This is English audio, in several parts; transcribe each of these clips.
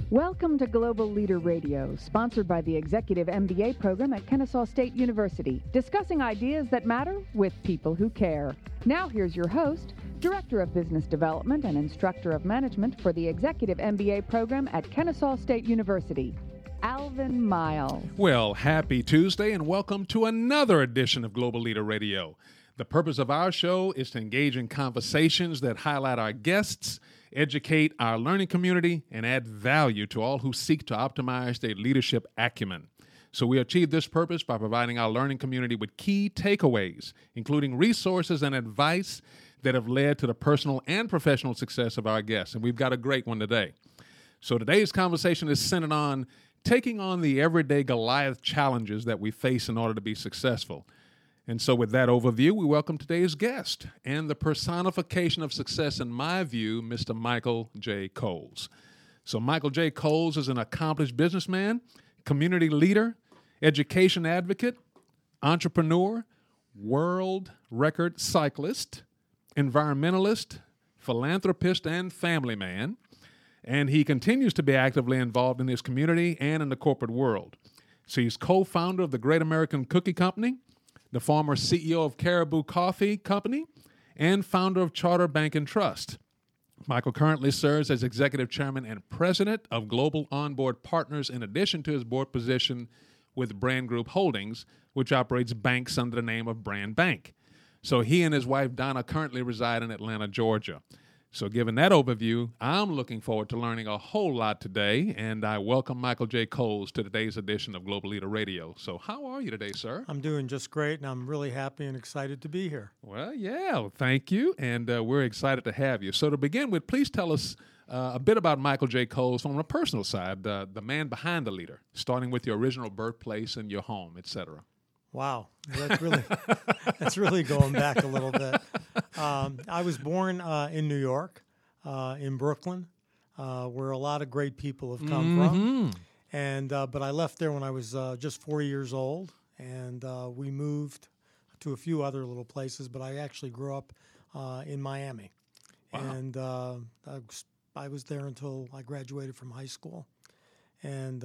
Welcome to Global Leader Radio, sponsored by the Executive MBA program at Kennesaw State University, discussing ideas that matter with people who care. Now here's your host, Director of Business Development and Instructor of Management for the Executive MBA program at Kennesaw State University, Alvin Miles. Well, happy Tuesday and welcome to another edition of Global Leader Radio. The purpose of our show is to engage in conversations that highlight our guests, educate our learning community, and add value to all who seek to optimize their leadership acumen. So we achieve this purpose by providing our learning community with key takeaways, including resources and advice that have led to the personal and professional success of our guests. And we've got a great one today. So today's conversation is centered on taking on the everyday Goliath challenges that we face in order to be successful. And so with that overview, we welcome today's guest and the personification of success, in my view, Mr. Michael J. Coles. So Michael J. Coles is an accomplished businessman, community leader, education advocate, entrepreneur, world record cyclist, environmentalist, philanthropist, and family man. And he continues to be actively involved in his community and in the corporate world. So he's co-founder of the Great American Cookie Company, the former CEO of Caribou Coffee Company, and founder of Charter Bank and Trust. Michael currently serves as executive chairman and president of Global Onboard Partners, in addition to his board position with Brand Group Holdings, which operates banks under the name of Brand Bank. So he and his wife, Donna, currently reside in Atlanta, Georgia. So given that overview, I'm looking forward to learning a whole lot today, and I welcome Michael J. Coles to today's edition of Global Leader Radio. So how are you today, sir? I'm doing just great, and I'm really happy and excited to be here. Well, thank you, and we're excited to have you. So to begin with, please tell us a bit about Michael J. Coles from a personal side, the man behind the leader, starting with your original birthplace and your home, etc. Wow, that's really going back a little bit. I was born in New York, in Brooklyn, where a lot of great people have come from. And but I left there when I was just 4 years old, and we moved to a few other little places. But I actually grew up in Miami, and I was there until I graduated from high school, and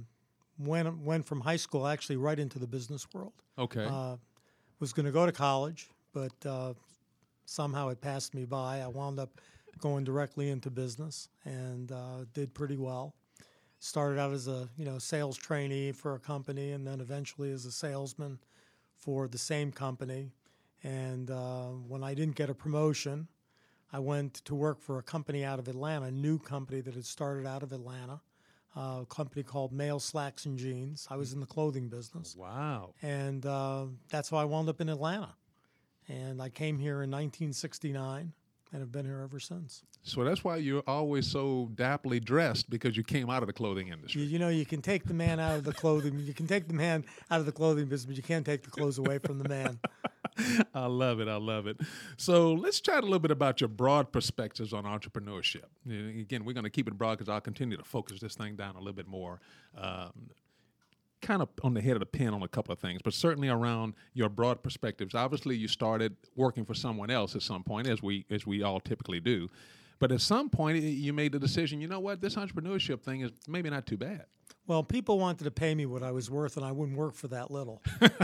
went from high school actually right into the business world. Okay. Was going to go to college, but somehow it passed me by. I wound up going directly into business and did pretty well. Started out as a sales trainee for a company, and then eventually as a salesman for the same company. And when I didn't get a promotion, I went to work for a company out of Atlanta, a new company that had started out of Atlanta. A company called Male Slacks and Jeans. I was in the clothing business. Wow. And that's how I wound up in Atlanta. And I came here in 1969 and have been here ever since. So that's why you're always so dapperly dressed, because you came out of the clothing industry. You can take the man out of the clothing. You can take the man out of the clothing business, but you can't take the clothes away from the man. I love it. So let's chat a little bit about your broad perspectives on entrepreneurship. Again, we're going to keep it broad because I'll continue to focus this thing down a little bit more, kind of on the head of the pin on a couple of things, but certainly around your broad perspectives. Obviously, you started working for someone else at some point, as we all typically do. But at some point, you made the decision, you know what, this entrepreneurship thing is maybe not too bad. Well, people wanted to pay me what I was worth, and I wouldn't work for that little.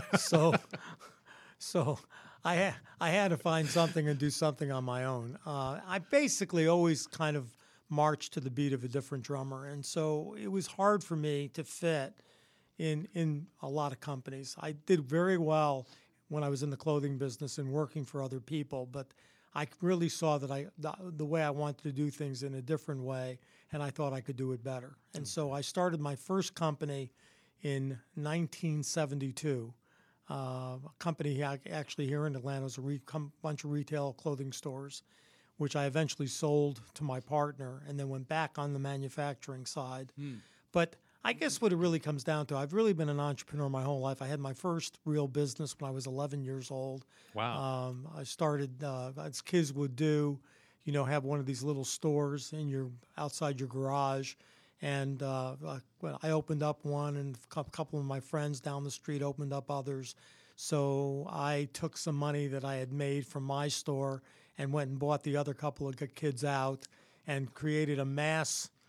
So I had to find something and do something on my own. I basically always kind of marched to the beat of a different drummer, and so it was hard for me to fit in a lot of companies. I did very well when I was in the clothing business and working for other people, but I really saw that the way I wanted to do things in a different way, and I thought I could do it better. And so I started my first company in 1972. A company actually here in Atlanta was a bunch of retail clothing stores, which I eventually sold to my partner and then went back on the manufacturing side. But I guess what it really comes down to, I've really been an entrepreneur my whole life. I had my first real business when I was 11 years old. Wow. I started, as kids would do, have one of these little stores outside your garage. And I opened up one, and a couple of my friends down the street opened up others. So I took some money that I had made from my store and went and bought the other couple of kids out and created a mass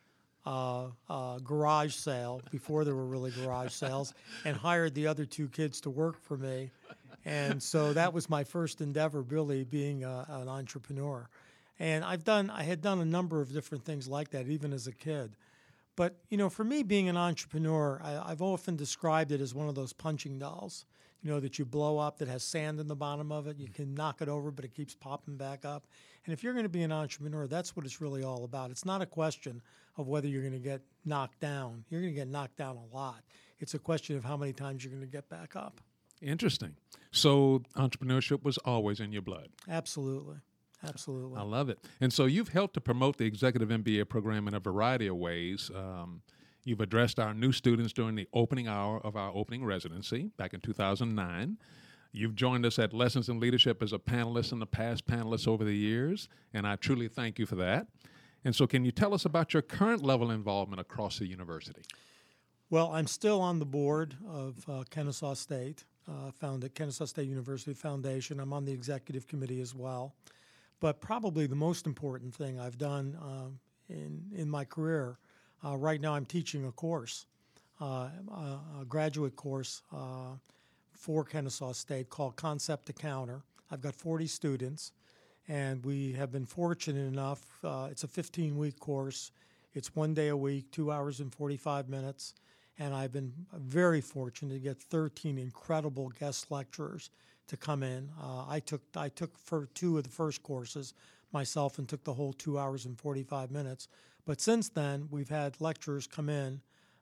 garage sale before there were really garage sales, and hired the other two kids to work for me. And so that was my first endeavor, really, being an entrepreneur. And I had done a number of different things like that, even as a kid. But, for me, being an entrepreneur, I've often described it as one of those punching dolls, that you blow up that has sand in the bottom of it. You can knock it over, but it keeps popping back up. And if you're going to be an entrepreneur, that's what it's really all about. It's not a question of whether you're going to get knocked down. You're going to get knocked down a lot. It's a question of how many times you're going to get back up. Interesting. So entrepreneurship was always in your blood. Absolutely. Absolutely. I love it. And so you've helped to promote the Executive MBA program in a variety of ways. You've addressed our new students during the opening hour of our opening residency back in 2009. You've joined us at Lessons in Leadership as a panelist and a past panelist over the years, and I truly thank you for that. And so can you tell us about your current level of involvement across the university? Well, I'm still on the board of Kennesaw State, founded Kennesaw State University Foundation. I'm on the executive committee as well. But probably the most important thing I've done in my career, right now I'm teaching a course, a graduate course for Kennesaw State called Concept to Counter. I've got 40 students, and we have been fortunate enough. It's a 15-week course. It's 1 day a week, 2 hours and 45 minutes. And I've been very fortunate to get 13 incredible guest lecturers to come in. I took for 2 of the first courses myself and took the whole 2 hours and 45 minutes. But since then, we've had lecturers come in,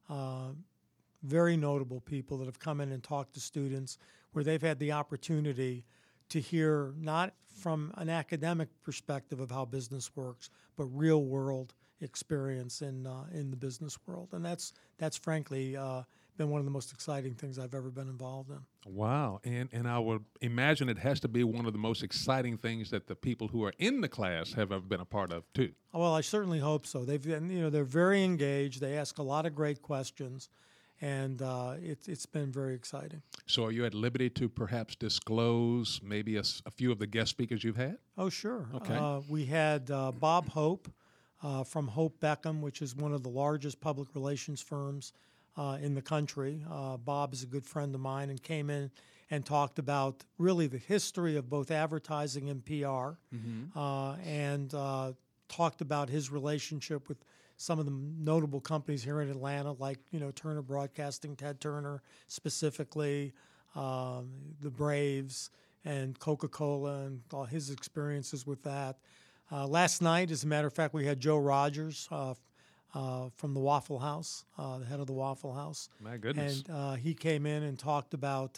very notable people that have come in and talked to students where they've had the opportunity to hear not from an academic perspective of how business works, but real world experience in the business world. And that's frankly been one of the most exciting things I've ever been involved in. Wow. And I would imagine it has to be one of the most exciting things that the people who are in the class have ever been a part of, too. Well, I certainly hope so. They've been, they're very engaged. They ask a lot of great questions, and it's been very exciting. So are you at liberty to perhaps disclose maybe a few of the guest speakers you've had? Oh, sure. Okay. We had Bob Hope from Hope Beckham, which is one of the largest public relations firms in the country. Bob is a good friend of mine and came in and talked about really the history of both advertising and PR, and talked about his relationship with some of the notable companies here in Atlanta, like Turner Broadcasting, Ted Turner specifically, the Braves, and Coca-Cola, and all his experiences with that. Last night, as a matter of fact, we had Joe Rogers from the Waffle House, the head of the Waffle House. My goodness. And he came in and talked about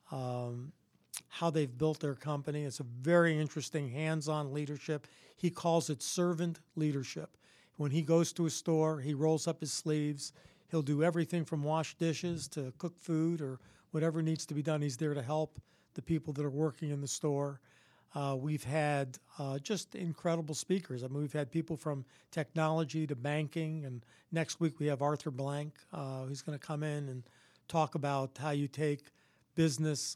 how they've built their company. It's a very interesting hands-on leadership. He calls it servant leadership. When he goes to a store, he rolls up his sleeves. He'll do everything from wash dishes to cook food or whatever needs to be done. He's there to help the people that are working in the store. We've had just incredible speakers. I mean, we've had people from technology to banking, and next week we have Arthur Blank, who's going to come in and talk about how you take business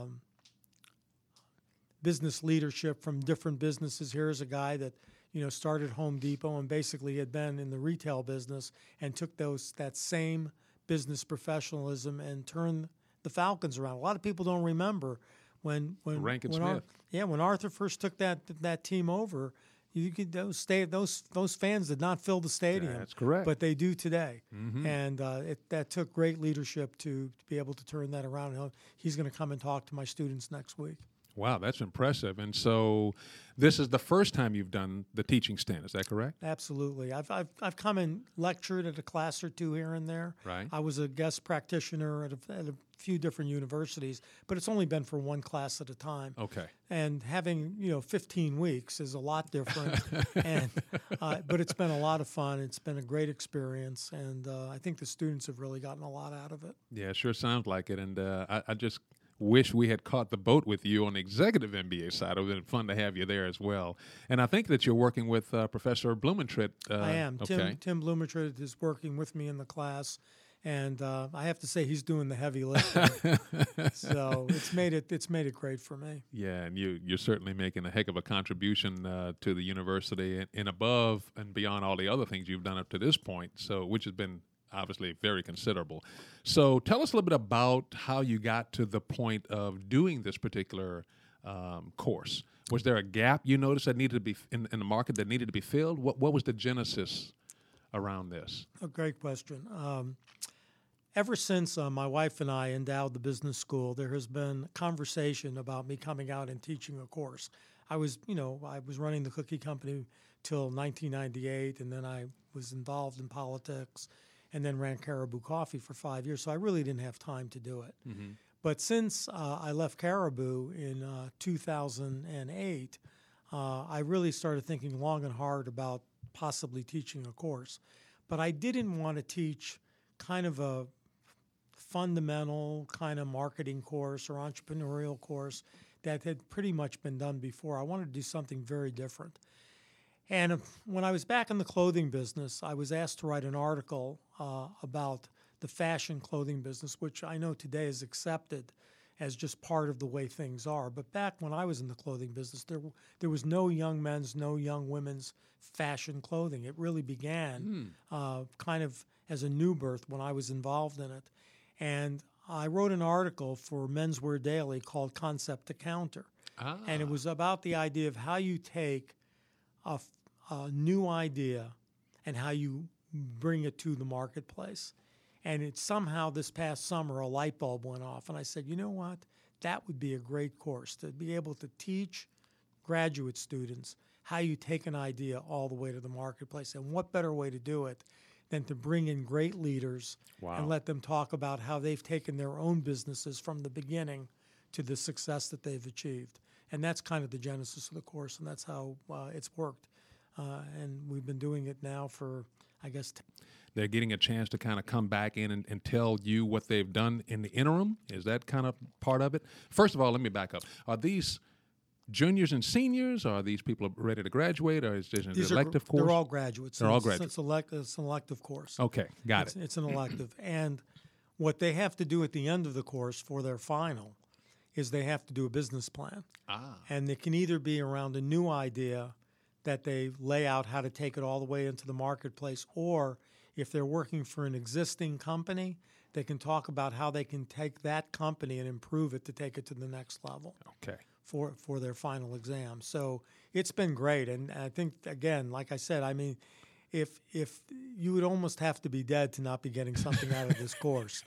leadership from different businesses. Here's a guy that started Home Depot and basically had been in the retail business and took that same business professionalism and turned the Falcons around. A lot of people don't remember when Rankin Smith. When Arthur first took that team over, those fans did not fill the stadium. That's correct. But they do today, and that took great leadership to be able to turn that around. He's going to come and talk to my students next week. Wow, that's impressive. And so this is the first time you've done the teaching stand, is that correct? Absolutely. I've come and lectured at a class or two here and there. Right. I was a guest practitioner at a few different universities, but it's only been for one class at a time. Okay. And having 15 weeks is a lot different, and but it's been a lot of fun. It's been a great experience, and I think the students have really gotten a lot out of it. Yeah, it sure sounds like it. And I just wish we had caught the boat with you on the executive MBA side. It would have been fun to have you there as well. And I think that you're working with Professor Blumentritt. I am. Okay. Tim Blumentritt is working with me in the class, And I have to say he's doing the heavy lifting. So it's made it great for me. Yeah, and you're certainly making a heck of a contribution to the university and above and beyond all the other things you've done up to this point. So, which has been obviously very considerable. So, tell us a little bit about how you got to the point of doing this particular course. Was there a gap you noticed that needed to be in the market that needed to be filled? What was the genesis around this? A great question. Ever since my wife and I endowed the business school, there has been conversation about me coming out and teaching a course. I was running the cookie company till 1998, and then I was involved in politics, and then ran Caribou Coffee for 5 years. So I really didn't have time to do it. Mm-hmm. But since I left Caribou in 2008, I really started thinking long and hard about possibly teaching a course. But I didn't want to teach kind of a fundamental kind of marketing course or entrepreneurial course that had pretty much been done before. I wanted to do something very different. And when I was back in the clothing business, I was asked to write an article about the fashion clothing business, which I know today is accepted as just part of the way things are. But back when I was in the clothing business, there was no young men's, no young women's fashion clothing. It really began kind of as a new birth when I was involved in it. And I wrote an article for Menswear Daily called Concept to Counter. And it was about the idea of how you take a new idea and how you bring it to the marketplace. And it somehow this past summer, a light bulb went off. And I said, you know what? That would be a great course to be able to teach graduate students how you take an idea all the way to the marketplace. And what better way to do it than to bring in great leaders and let them talk about how they've taken their own businesses from the beginning to the success that they've achieved. And that's kind of the genesis of the course, and that's how it's worked. And we've been doing it now for, I guess, they're getting a chance to kind of come back in and tell you what they've done in the interim? Is that kind of part of it? First of all, let me back up. Are these juniors and seniors? Are these people ready to graduate? Or is this an elective course? They're all graduates. They're all graduates. It's an elective course. Okay, got it. It's an elective. And what they have to do at the end of the course for their final is they have to do a business plan. And it can either be around a new idea that they lay out how to take it all the way into the marketplace, or if they're working for an existing company, they can talk about how they can take that company and improve it to take it to the next level. Okay. For their final exam. So it's been great. And I think, again, like I said, I mean, if you would almost have to be dead to not be getting something out of this course.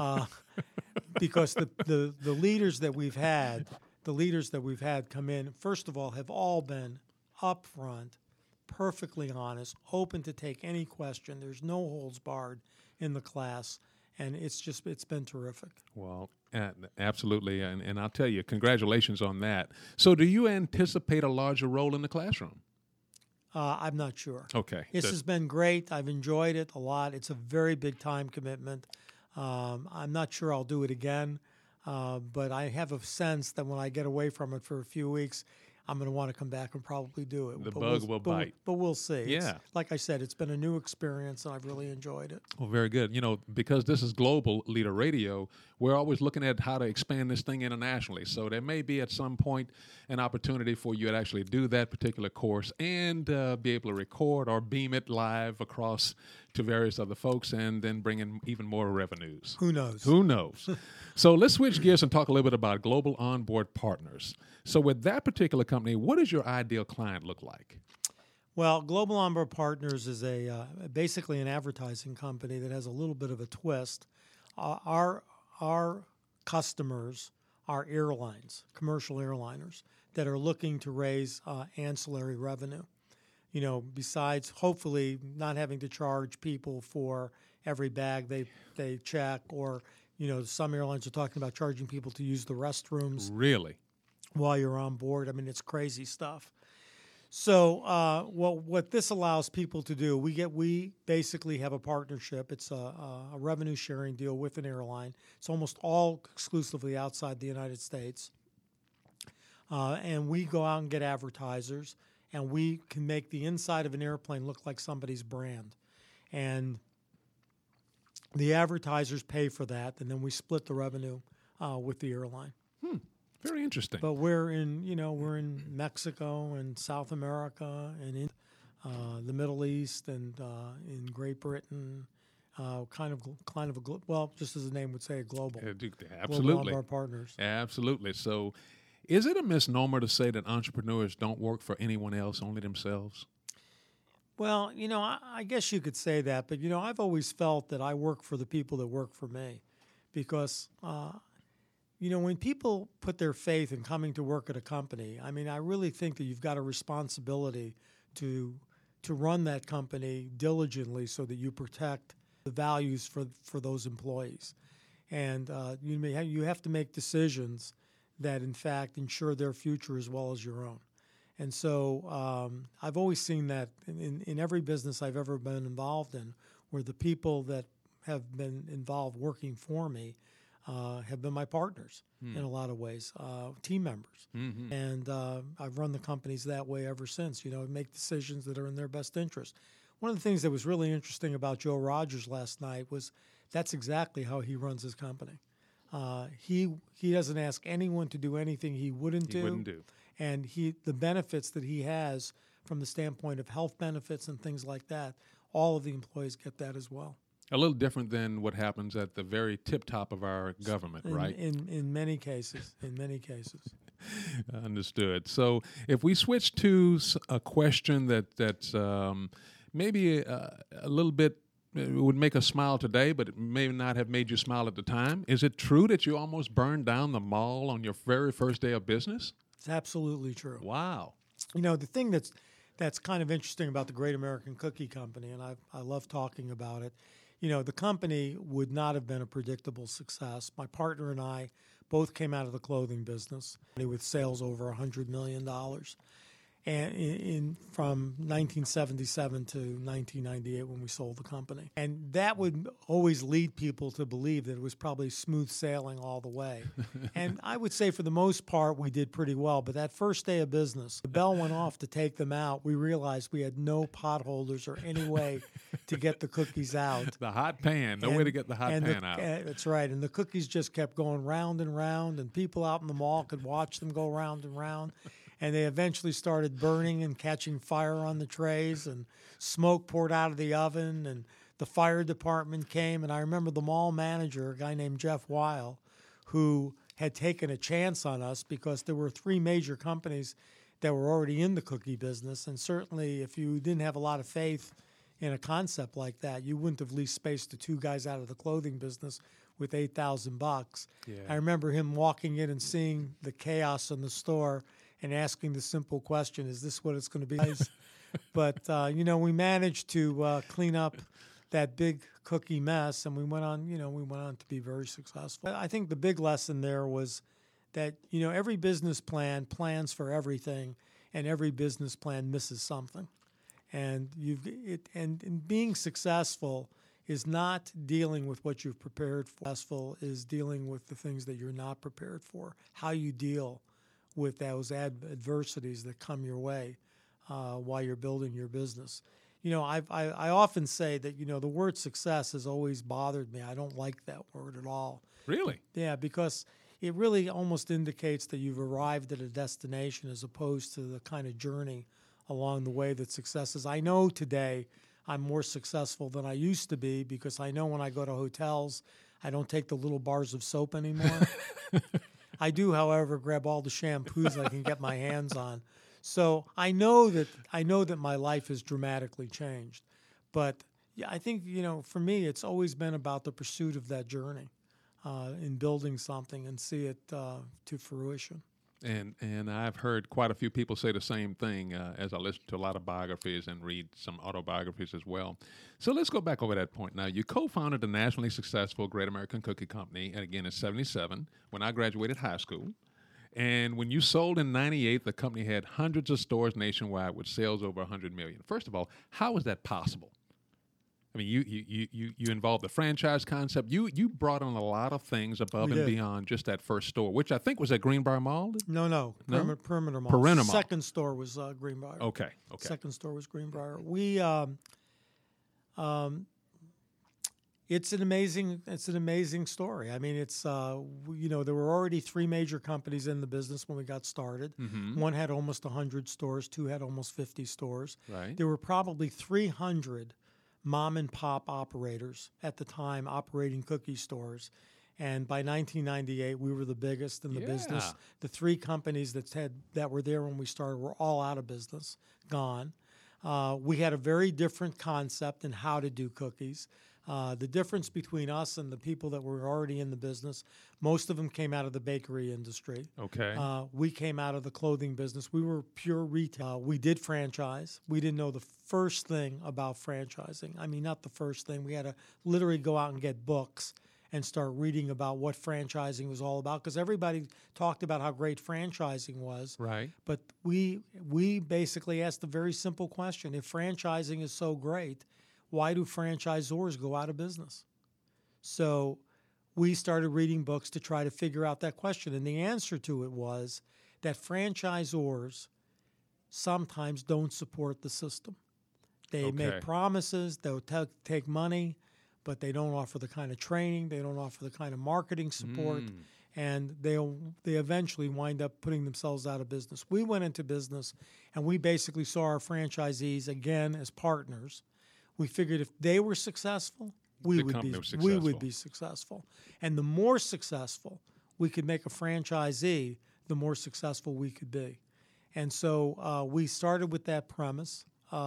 Because the leaders that we've had come in, first of all, have all been upfront, perfectly honest, open to take any question. There's no holds barred in the class, and it's been terrific. Well, absolutely, and I'll tell you, congratulations on that. So do you anticipate a larger role in the classroom? I'm not sure. Okay. This has been great. I've enjoyed it a lot. It's a very big time commitment. I'm not sure I'll do it again, but I have a sense that when I get away from it for a few weeks, I'm going to want to come back and probably do it. The bug will bite. But we'll see. Yeah. Like I said, it's been a new experience, and I've really enjoyed it. Well, very good. You know, because this is Global Leader Radio, we're always looking at how to expand this thing internationally. So there may be at some point an opportunity for you to actually do that particular course and be able to record or beam it live across to various other folks and then bring in even more revenues. Who knows? Who knows? So let's switch gears and talk a little bit about Global Onboard Partners. So with that particular company, what does your ideal client look like? Well, Global Onboard Partners is basically an advertising company that has a little bit of a twist. Our customers are airlines, commercial airliners, that are looking to raise ancillary revenue. You know, besides hopefully not having to charge people for every bag they check, or, you know, some airlines are talking about charging people to use the restrooms. Really? While you're on board. I mean, it's crazy stuff. So what this allows people to do, we basically have a partnership. It's a revenue sharing deal with an airline. It's almost all exclusively outside the United States. And we go out and get advertisers, and we can make the inside of an airplane look like somebody's brand. And The advertisers pay for that, and then we split the revenue with the airline. Very interesting. But we're in Mexico and South America and in the Middle East and in Great Britain, just as the name would say, a global. Absolutely. Global of our partners. Absolutely. So is it a misnomer to say that entrepreneurs don't work for anyone else, only themselves? Well, I guess you could say that, but, I've always felt that I work for the people that work for me because, when people put their faith in coming to work at a company, I mean, I really think that you've got a responsibility to run that company diligently so that you protect the values for those employees. And you have to make decisions that, in fact, ensure their future as well as your own. And so I've always seen that in every business I've ever been involved in, where the people that have been involved working for me have been my partners in a lot of ways, team members. Mm-hmm. And I've run the companies that way ever since, make decisions that are in their best interest. One of the things that was really interesting about Joe Rogers last night was that's exactly how he runs his company. He doesn't ask anyone to do anything he wouldn't do. And the benefits that he has from the standpoint of health benefits and things like that, all of the employees get that as well. A little different than what happens at the very tip top of our government, right? In many cases. Understood. So if we switch to a question that's maybe a little bit, it would make us smile today, but it may not have made you smile at the time. Is it true that you almost burned down the mall on your very first day of business? It's absolutely true. Wow. The thing that's kind of interesting about the Great American Cookie Company, and I love talking about it, the company would not have been a predictable success. My partner and I both came out of the clothing business with sales over $100 million. And from 1977 to 1998 when we sold the company. And that would always lead people to believe that it was probably smooth sailing all the way. And I would say for the most part we did pretty well, but that first day of business, the bell went off to take them out. We realized we had no potholders or any way to get the cookies out. The hot pan, no way to get the hot pan out. That's right, and the cookies just kept going round and round, and people out in the mall could watch them go round and round. And they eventually started burning and catching fire on the trays, and smoke poured out of the oven, and the fire department came. And I remember the mall manager, a guy named Jeff Weil, who had taken a chance on us because there were 3 major companies that were already in the cookie business. And certainly if you didn't have a lot of faith in a concept like that, you wouldn't have leased space to 2 guys out of the clothing business with $8,000. Yeah. I remember him walking in and seeing the chaos in the store and asking the simple question, is this what it's going to be? But, we managed to clean up that big cookie mess, and we went on to be very successful. I think the big lesson there was that, every business plan plans for everything, and every business plan misses something. And being successful is not dealing with what you've prepared for. Successful is dealing with the things that you're not prepared for, how you deal with those adversities that come your way while you're building your business. I often say that, the word success has always bothered me. I don't like that word at all. Really? Yeah, because it really almost indicates that you've arrived at a destination as opposed to the kind of journey along the way that success is. I know today I'm more successful than I used to be because I know when I go to hotels, I don't take the little bars of soap anymore. I do, however, grab all the shampoos I can get my hands on. So I know that my life has dramatically changed. But yeah, I think, for me, it's always been about the pursuit of that journey in building something and see it to fruition. And I've heard quite a few people say the same thing as I listen to a lot of biographies and read some autobiographies as well. So let's go back over that point. Now, you co-founded the nationally successful Great American Cookie Company, and again in '77, when I graduated high school. And when you sold in '98, the company had hundreds of stores nationwide with sales over $100 million. First of all, how was that possible? I mean, you involved the franchise concept. You brought on a lot of things above and beyond just that first store, which I think was at Greenbrier Mall. No? Perimeter Mall. Perimeter Mall. Second store was Greenbrier. Okay. Second store was Greenbrier. We It's an amazing story. I mean, there were already 3 major companies in the business when we got started. Mm-hmm. One had almost 100 stores, 2 had almost 50 stores. Right. There were probably 300 mom and pop operators at the time operating cookie stores. And by 1998, we were the biggest in the business. The 3 companies that were there when we started were all out of business, gone. We had a very different concept in how to do cookies. The difference between us and the people that were already in the business, most of them came out of the bakery industry. Okay. We came out of the clothing business. We were pure retail. We did franchise. We didn't know the first thing about franchising. I mean, not the first thing. We had to literally go out and get books and start reading about what franchising was all about, because everybody talked about how great franchising was. Right. But we basically asked a very simple question. If franchising is so great, why do franchisors go out of business? So we started reading books to try to figure out that question. And the answer to it was that franchisors sometimes don't support the system. They make promises, they'll take money, but they don't offer the kind of training, they don't offer the kind of marketing support, and they eventually wind up putting themselves out of business. We went into business, and we basically saw our franchisees, again, as partners. We figured if they were successful, we would be successful. And the more successful we could make a franchisee, the more successful we could be. And so we started with that premise.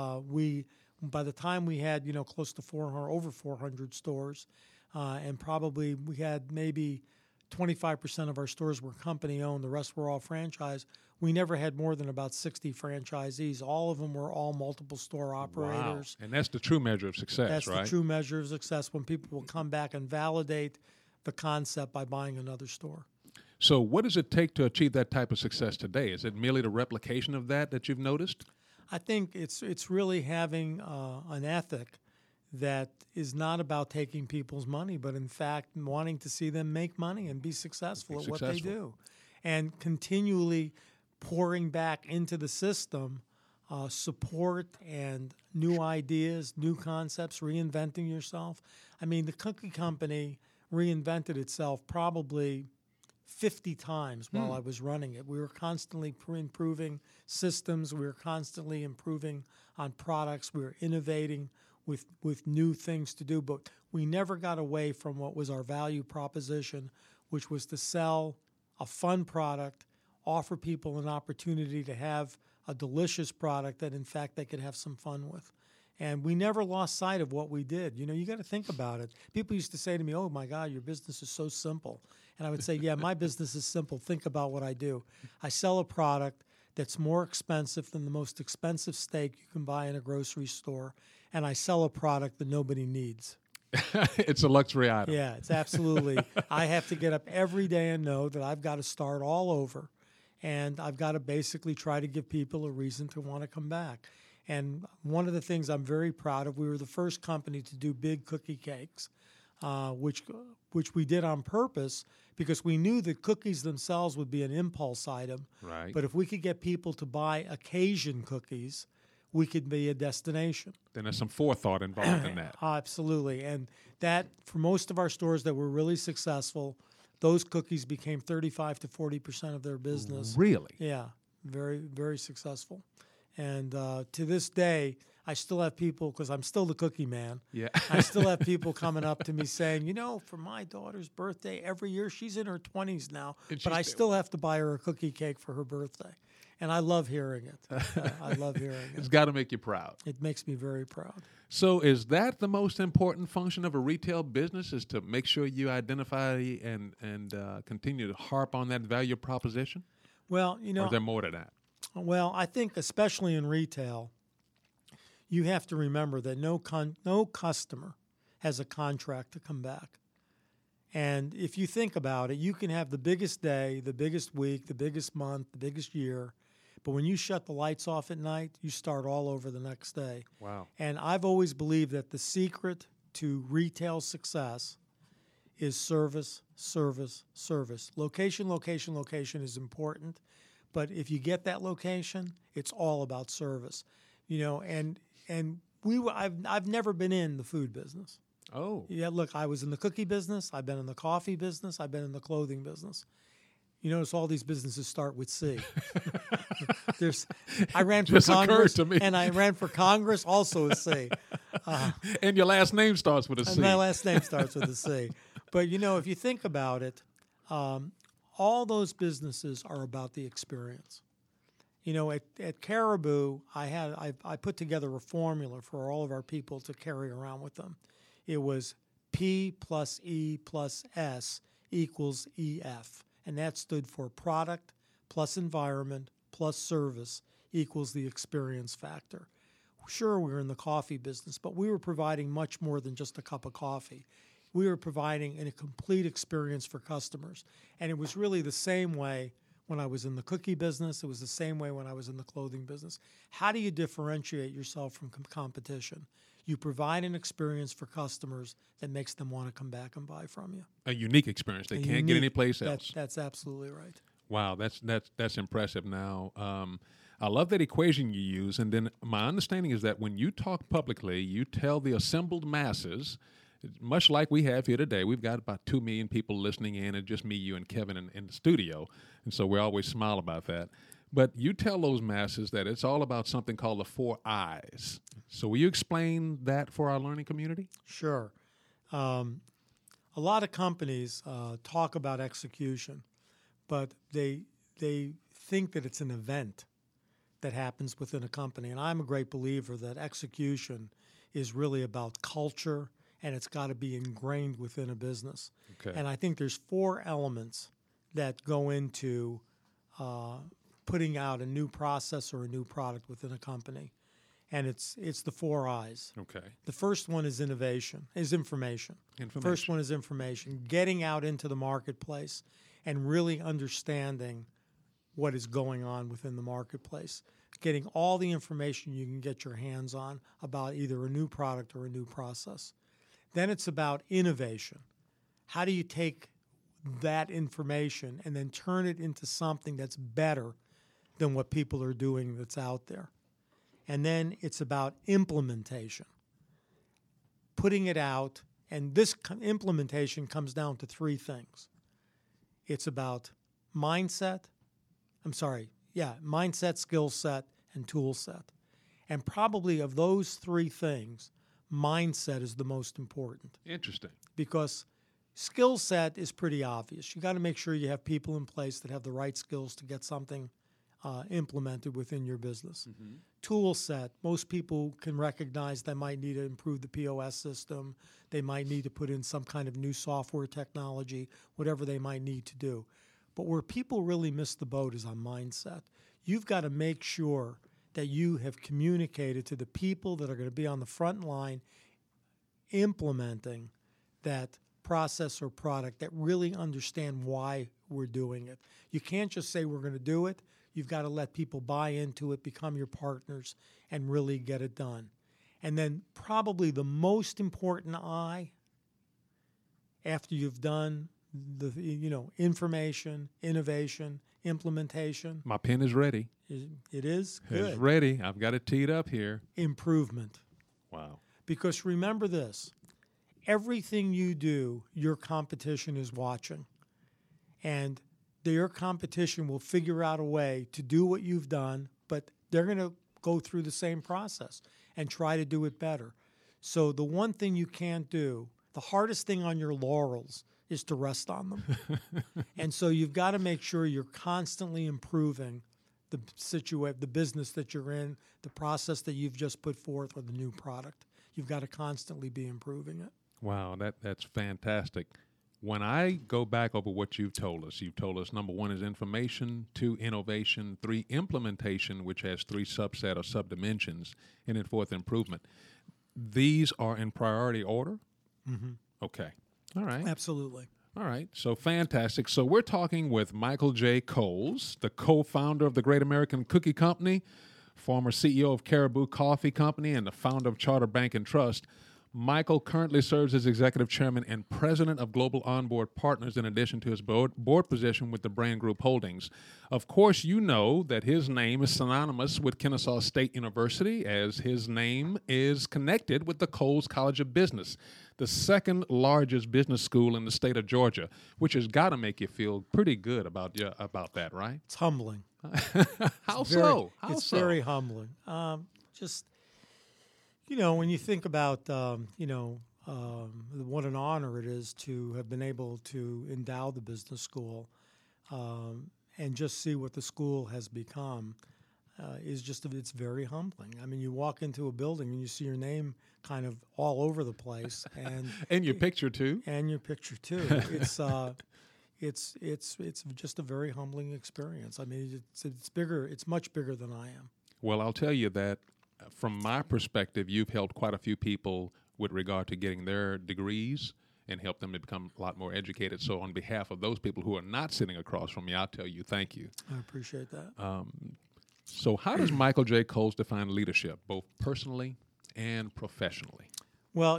By the time we had, close to over 400 stores, and probably we had maybe 25% of our stores were company owned, the rest were all franchise. We never had more than about 60 franchisees. All of them were all multiple store operators. Wow. And that's the true measure of success, That's right? the true measure of success, when people will come back and validate the concept by buying another store. So what does it take to achieve that type of success today? Is it merely the replication of that you've noticed? I think it's really having an ethic that is not about taking people's money, but in fact wanting to see them make money and be successful at what they do, and continually pouring back into the system support and new ideas, new concepts, reinventing yourself. I mean, the cookie company reinvented itself probably 50 times while I was running it. We were constantly improving systems. We were constantly improving on products. We were innovating with new things to do. But we never got away from what was our value proposition, which was to sell a fun product, offer people an opportunity to have a delicious product that, in fact, they could have some fun with. And we never lost sight of what we did. You got to think about it. People used to say to me, "Oh, my God, your business is so simple." And I would say, "Yeah, my business is simple. Think about what I do. I sell a product that's more expensive than the most expensive steak you can buy in a grocery store, and I sell a product that nobody needs." It's a luxury item. Yeah, it's absolutely. I have to get up every day and know that I've got to start all over, and I've got to basically try to give people a reason to want to come back. And one of the things I'm very proud of, we were the first company to do big cookie cakes, which we did on purpose because we knew that cookies themselves would be an impulse item. Right. But if we could get people to buy occasion cookies, we could be a destination. Then there's some forethought involved in that. Absolutely. And that, for most of our stores that were really successful, those cookies became 35 to 40% of their business. Really? Yeah, very, very successful. And to this day, I still have people, because I'm still the cookie man. Yeah. I still have people coming up to me saying, for my daughter's birthday, every year, she's in her 20s now, but I still have to buy her a cookie cake for her birthday. And I love hearing it. I love hearing it. It's got to make you proud. It makes me very proud. So is that the most important function of a retail business, is to make sure you identify and continue to harp on that value proposition? Well, Or is there more to that? Well, I think especially in retail, you have to remember that no customer has a contract to come back. And if you think about it, you can have the biggest day, the biggest week, the biggest month, the biggest year, but when you shut the lights off at night, you start all over the next day. Wow. And I've always believed that the secret to retail success is service, service, service. Location, location, location is important. But if you get that location, it's all about service, and I've never been in the food business. Oh. Yeah, look, I was in the cookie business. I've been in the coffee business. I've been in the clothing business. You notice all these businesses start with C. I ran for Just occurred Congress, to me. and I ran for Congress also with C. And your last name starts with a C. And my last name starts with a C. But, if you think about it, all those businesses are about the experience. At Caribou, I put together a formula for all of our people to carry around with them. It was P plus E plus S equals EF. And that stood for product plus environment plus service equals the experience factor. Sure, we were in the coffee business, but we were providing much more than just a cup of coffee. We were providing a complete experience for customers. And it was really the same way when I was in the cookie business. It was the same way when I was in the clothing business. How do you differentiate yourself from competition? You provide an experience for customers that makes them want to come back and buy from you. A unique experience they can't get anyplace else. That's absolutely right. Wow, that's impressive. Now, I love that equation you use. And then my understanding is that when you talk publicly, you tell the assembled masses, much like we have here today. We've got about 2 million people listening in, and just me, you, and Kevin in the studio. And so we always smile about that. But you tell those masses that it's all about something called the 4 I's. So will you explain that for our learning community? Sure. A lot of companies talk about execution, but they think that it's an event that happens within a company. And I'm a great believer that execution is really about culture, and it's got to be ingrained within a business. Okay. And I think there's 4 elements that go into putting out a new process or a new product within a company. And it's the 4 I's. Okay. The first one is information. First one is information. Getting out into the marketplace and really understanding what is going on within the marketplace. Getting all the information you can get your hands on about either a new product or a new process. Then it's about innovation. How do you take that information and then turn it into something that's better than what people are doing that's out there? And then it's about implementation. Putting it out, and this implementation comes down to 3 things. It's about mindset, skill set, and tool set. And probably of those 3 things, mindset is the most important. Interesting. Because skill set is pretty obvious. You got to make sure you have people in place that have the right skills to get something implemented within your business. Mm-hmm. Tool set, most people can recognize they might need to improve the POS system. They might need to put in some kind of new software technology, whatever they might need to do. But where people really miss the boat is on mindset. You've got to make sure that you have communicated to the people that are going to be on the front line implementing that process or product, that really understand why we're doing it. You can't just say we're going to do it. You've got to let people buy into it, become your partners, and really get it done. And then probably the most important I, after you've done the information, innovation, implementation. My pen is ready. It is? Good. It's ready. I've got it teed up here. Improvement. Wow. Because remember this, everything you do, your competition is watching. And your competition will figure out a way to do what you've done, but they're going to go through the same process and try to do it better. So the one thing you can't do, the hardest thing on your laurels, is to rest on them. And so you've got to make sure you're constantly improving the business that you're in, the process that you've just put forth, or the new product. You've got to constantly be improving it. Wow, that's fantastic. When I go back over what you've told us number 1 is information, 2, innovation, 3, implementation, which has 3 subset or subdimensions, and then 4th, improvement. These are in priority order? Mm-hmm. Okay. All right. Absolutely. All right. So fantastic. So we're talking with Michael J. Coles, the co-founder of the Great American Cookie Company, former CEO of Caribou Coffee Company, and the founder of Charter Bank and Trust. Michael currently serves as executive chairman and president of Global Onboard Partners in addition to his board position with the Brand Group Holdings. Of course, you know that his name is synonymous with Kennesaw State University, as his name is connected with the Coles College of Business, the second largest business school in the state of Georgia, which has got to make you feel pretty good about that, right? It's humbling. How so? It's very humbling. When you think about, what an honor it is to have been able to endow the business school and just see what the school has become it's very humbling. I mean, you walk into a building and you see your name kind of all over the place. And your picture, too. And your picture, too. It's just a very humbling experience. I mean, it's bigger. It's much bigger than I am. Well, I'll tell you that from my perspective, you've helped quite a few people with regard to getting their degrees and helped them to become a lot more educated. So on behalf of those people who are not sitting across from me, I'll tell you thank you. I appreciate that. So how does Michael J. Coles define leadership, both personally and professionally? Well,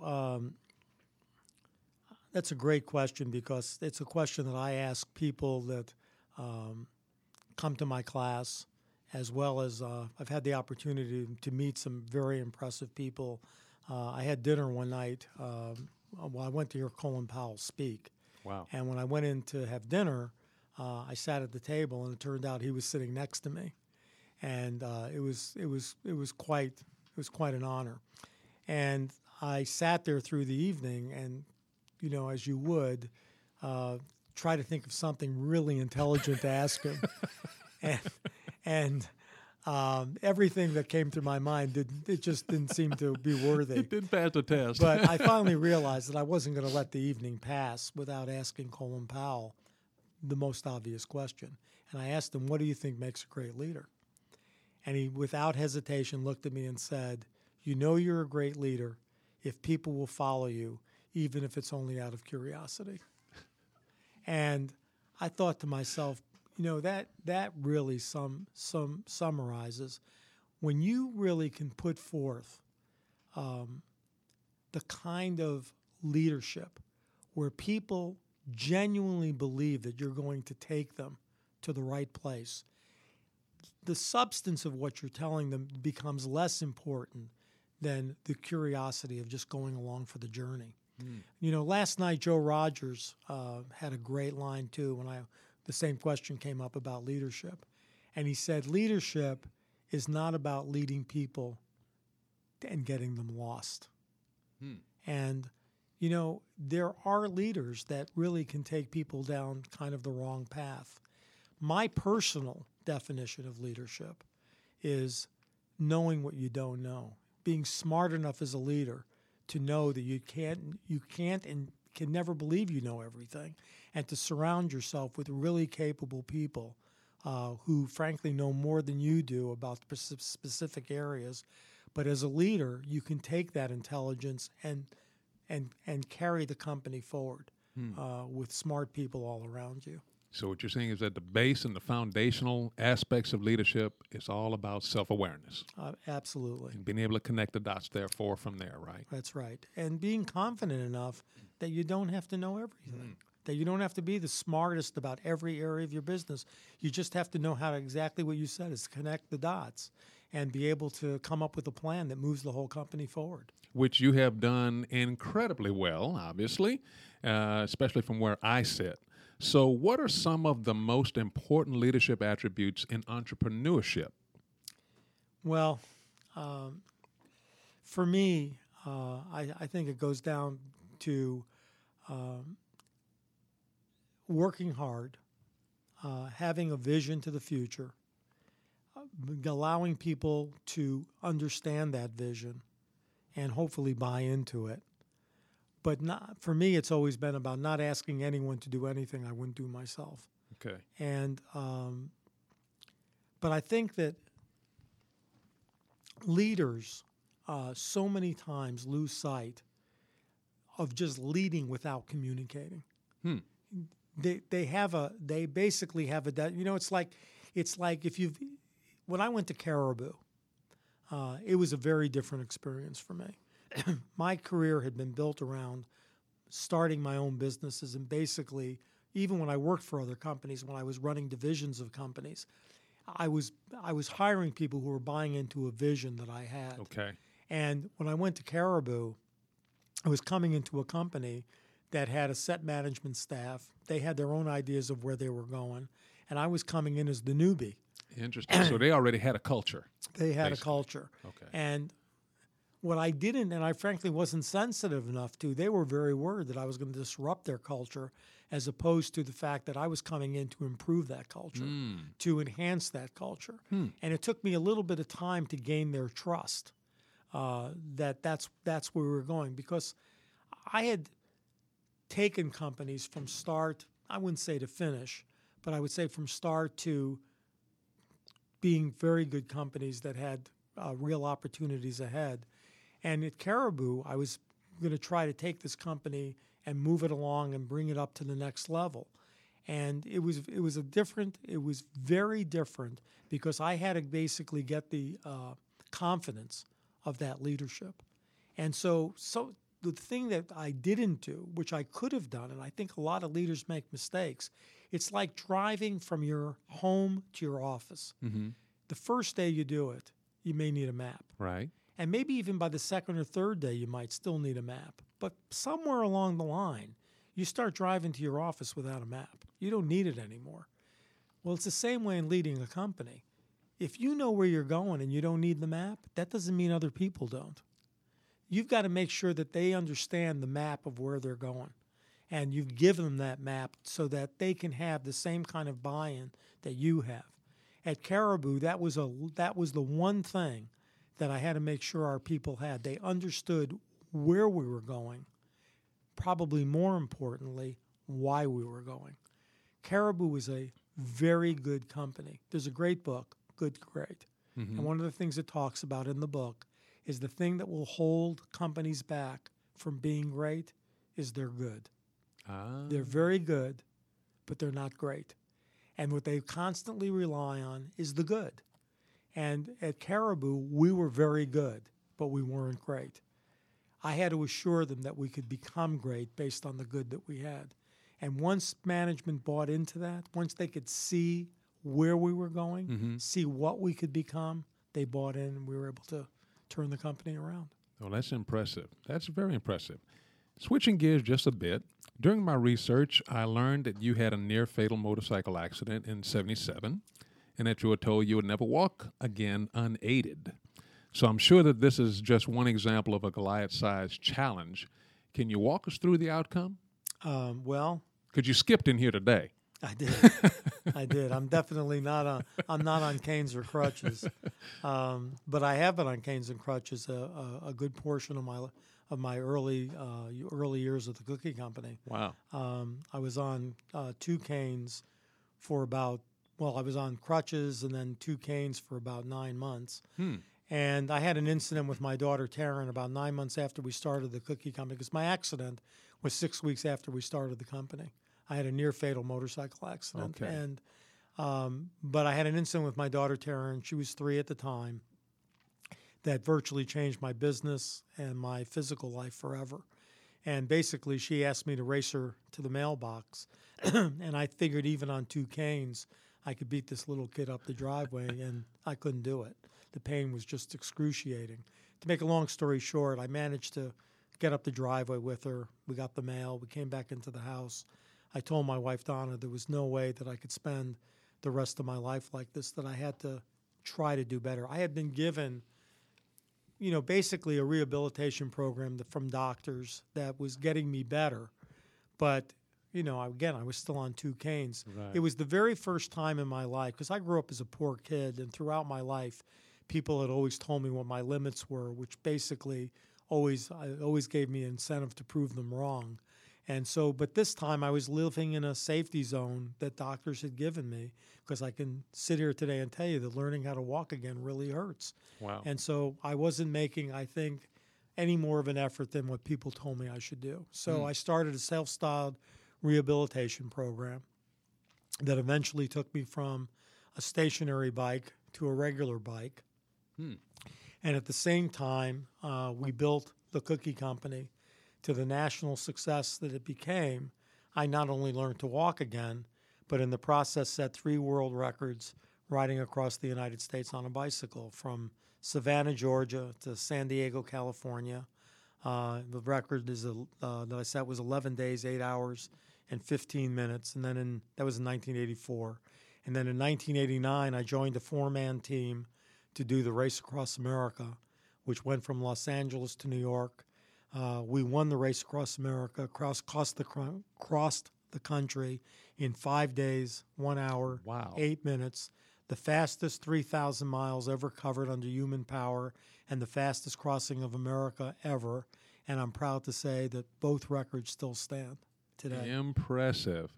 that's a great question because it's a question that I ask people that come to my class, as well as I've had the opportunity to meet some very impressive people. I had dinner one night. I went to hear Colin Powell speak. Wow. And when I went in to have dinner, I sat at the table, and it turned out he was sitting next to me. And it was quite an honor. And I sat there through the evening and, as you would, try to think of something really intelligent to ask him. And everything that came through my mind just didn't seem to be worthy. It didn't pass the test. But I finally realized that I wasn't going to let the evening pass without asking Colin Powell the most obvious question. And I asked him, what do you think makes a great leader? And he, without hesitation, looked at me and said, you're a great leader if people will follow you, even if it's only out of curiosity. And I thought to myself, that really summarizes when you really can put forth the kind of leadership where people genuinely believe that you're going to take them to the right place. The substance of what you're telling them becomes less important than the curiosity of just going along for the journey. Last night Joe Rogers had a great line too when the same question came up about leadership. And he said, leadership is not about leading people and getting them lost. And, there are leaders that really can take people down kind of the wrong path. My personal definition of leadership is knowing what you don't know, being smart enough as a leader to know that you can't and can never believe you know everything, and to surround yourself with really capable people who, frankly, know more than you do about specific areas. But as a leader, you can take that intelligence and carry the company forward with smart people all around you. So what you're saying is that the base and the foundational aspects of leadership is all about self-awareness. Absolutely. And being able to connect the dots, therefore, from there, right? That's right. And being confident enough that you don't have to know everything, that you don't have to be the smartest about every area of your business. You just have to know how to, exactly what you said, is connect the dots and be able to come up with a plan that moves the whole company forward. Which you have done incredibly well, obviously, especially from where I sit. So what are some of the most important leadership attributes in entrepreneurship? Well, for me, I think it goes down to working hard, having a vision to the future, allowing people to understand that vision and hopefully buy into it. But for me, it's always been about not asking anyone to do anything I wouldn't do myself. Okay. And but I think that leaders so many times lose sight of just leading without communicating. They basically have it's like when I went to Caribou, it was a very different experience for me my career had been built around starting my own businesses, and basically, even when I worked for other companies, when I was running divisions of companies, I was hiring people who were buying into a vision that I had. Okay. And when I went to Caribou, I was coming into a company that had a set management staff. They had their own ideas of where they were going, and I was coming in as the newbie. Interesting. So they already had a culture. They had basically. a culture. Okay. And what I didn't, and I frankly wasn't sensitive enough to, they were very worried that I was going to disrupt their culture, as opposed to the fact that I was coming in to improve that culture, to enhance that culture. And it took me a little bit of time to gain their trust that's where we were going, because I had taken companies from start, I wouldn't say to finish, but I would say from start to being very good companies that had real opportunities ahead. And at Caribou, I was going to try to take this company and move it along and bring it up to the next level. And it was very different, because I had to basically get the confidence of that leadership. And so the thing that I didn't do, which I could have done, and I think a lot of leaders make mistakes, it's like driving from your home to your office. Mm-hmm. The first day you do it, you may need a map. Right. And maybe even by the second or third day, you might still need a map. But somewhere along the line, you start driving to your office without a map. You don't need it anymore. Well, it's the same way in leading a company. If you know where you're going and you don't need the map, that doesn't mean other people don't. You've got to make sure that they understand the map of where they're going. And you've given them that map so that they can have the same kind of buy-in that you have. At Caribou, that was the one thing that I had to make sure our people had. They understood where we were going, probably more importantly, why we were going. Caribou is a very good company. There's a great book, Good to Great. Mm-hmm. And one of the things it talks about in the book is the thing that will hold companies back from being great is they're good. They're very good, but they're not great. And what they constantly rely on is the good. And at Caribou, we were very good, but we weren't great. I had to assure them that we could become great based on the good that we had. And once management bought into that, once they could see where we were going, see what we could become, they bought in, and we were able to turn the company around. Well, that's impressive. That's very impressive. Switching gears just a bit, during my research, I learned that you had a near-fatal motorcycle accident in '77, and that you were told you would never walk again unaided. So I'm sure that this is just one example of a Goliath-sized challenge. Can you walk us through the outcome? Well, because you skipped in here today. I did. I did. I'm definitely not on canes or crutches, but I have been on canes and crutches a good portion of my early years at the cookie company. Wow. I was on 2 canes for about, I was on crutches and then 2 canes for about 9 months. And I had an incident with my daughter Taryn about 9 months after we started the cookie company, because my accident was 6 weeks after we started the company. I had a near-fatal motorcycle accident. Okay. And but I had an incident with my daughter Taryn. She was 3 at the time. That virtually changed my business and my physical life forever. And basically, she asked me to race her to the mailbox. And I figured even on 2 canes, I could beat this little kid up the driveway, and I couldn't do it. The pain was just excruciating. To make a long story short, I managed to get up the driveway with her. We got the mail. We came back into the house. I told my wife, Donna, there was no way that I could spend the rest of my life like this, that I had to try to do better. I had been given, basically a rehabilitation program from doctors that was getting me better. But, again, I was still on 2 canes. Right. It was the very first time in my life, because I grew up as a poor kid, and throughout my life, people had always told me what my limits were, which basically always gave me incentive to prove them wrong. And so, but this time I was living in a safety zone that doctors had given me, because I can sit here today and tell you that learning how to walk again really hurts. Wow. And so I wasn't making, I think, any more of an effort than what people told me I should do. So I started a self-styled rehabilitation program that eventually took me from a stationary bike to a regular bike. And at the same time, we built the cookie company to the national success that it became. I not only learned to walk again, but in the process set 3 world records riding across the United States on a bicycle from Savannah, Georgia to San Diego, California. The record is that I set was 11 days, 8 hours, and 15 minutes. And then that was in 1984. And then in 1989, I joined a 4-man team to do the Race Across America, which went from Los Angeles to New York. We won the Race Across America, crossed the country in 5 days, 1 hour, Wow. 8 minutes, the fastest 3,000 miles ever covered under human power, and the fastest crossing of America ever. And I'm proud to say that both records still stand today. Impressive.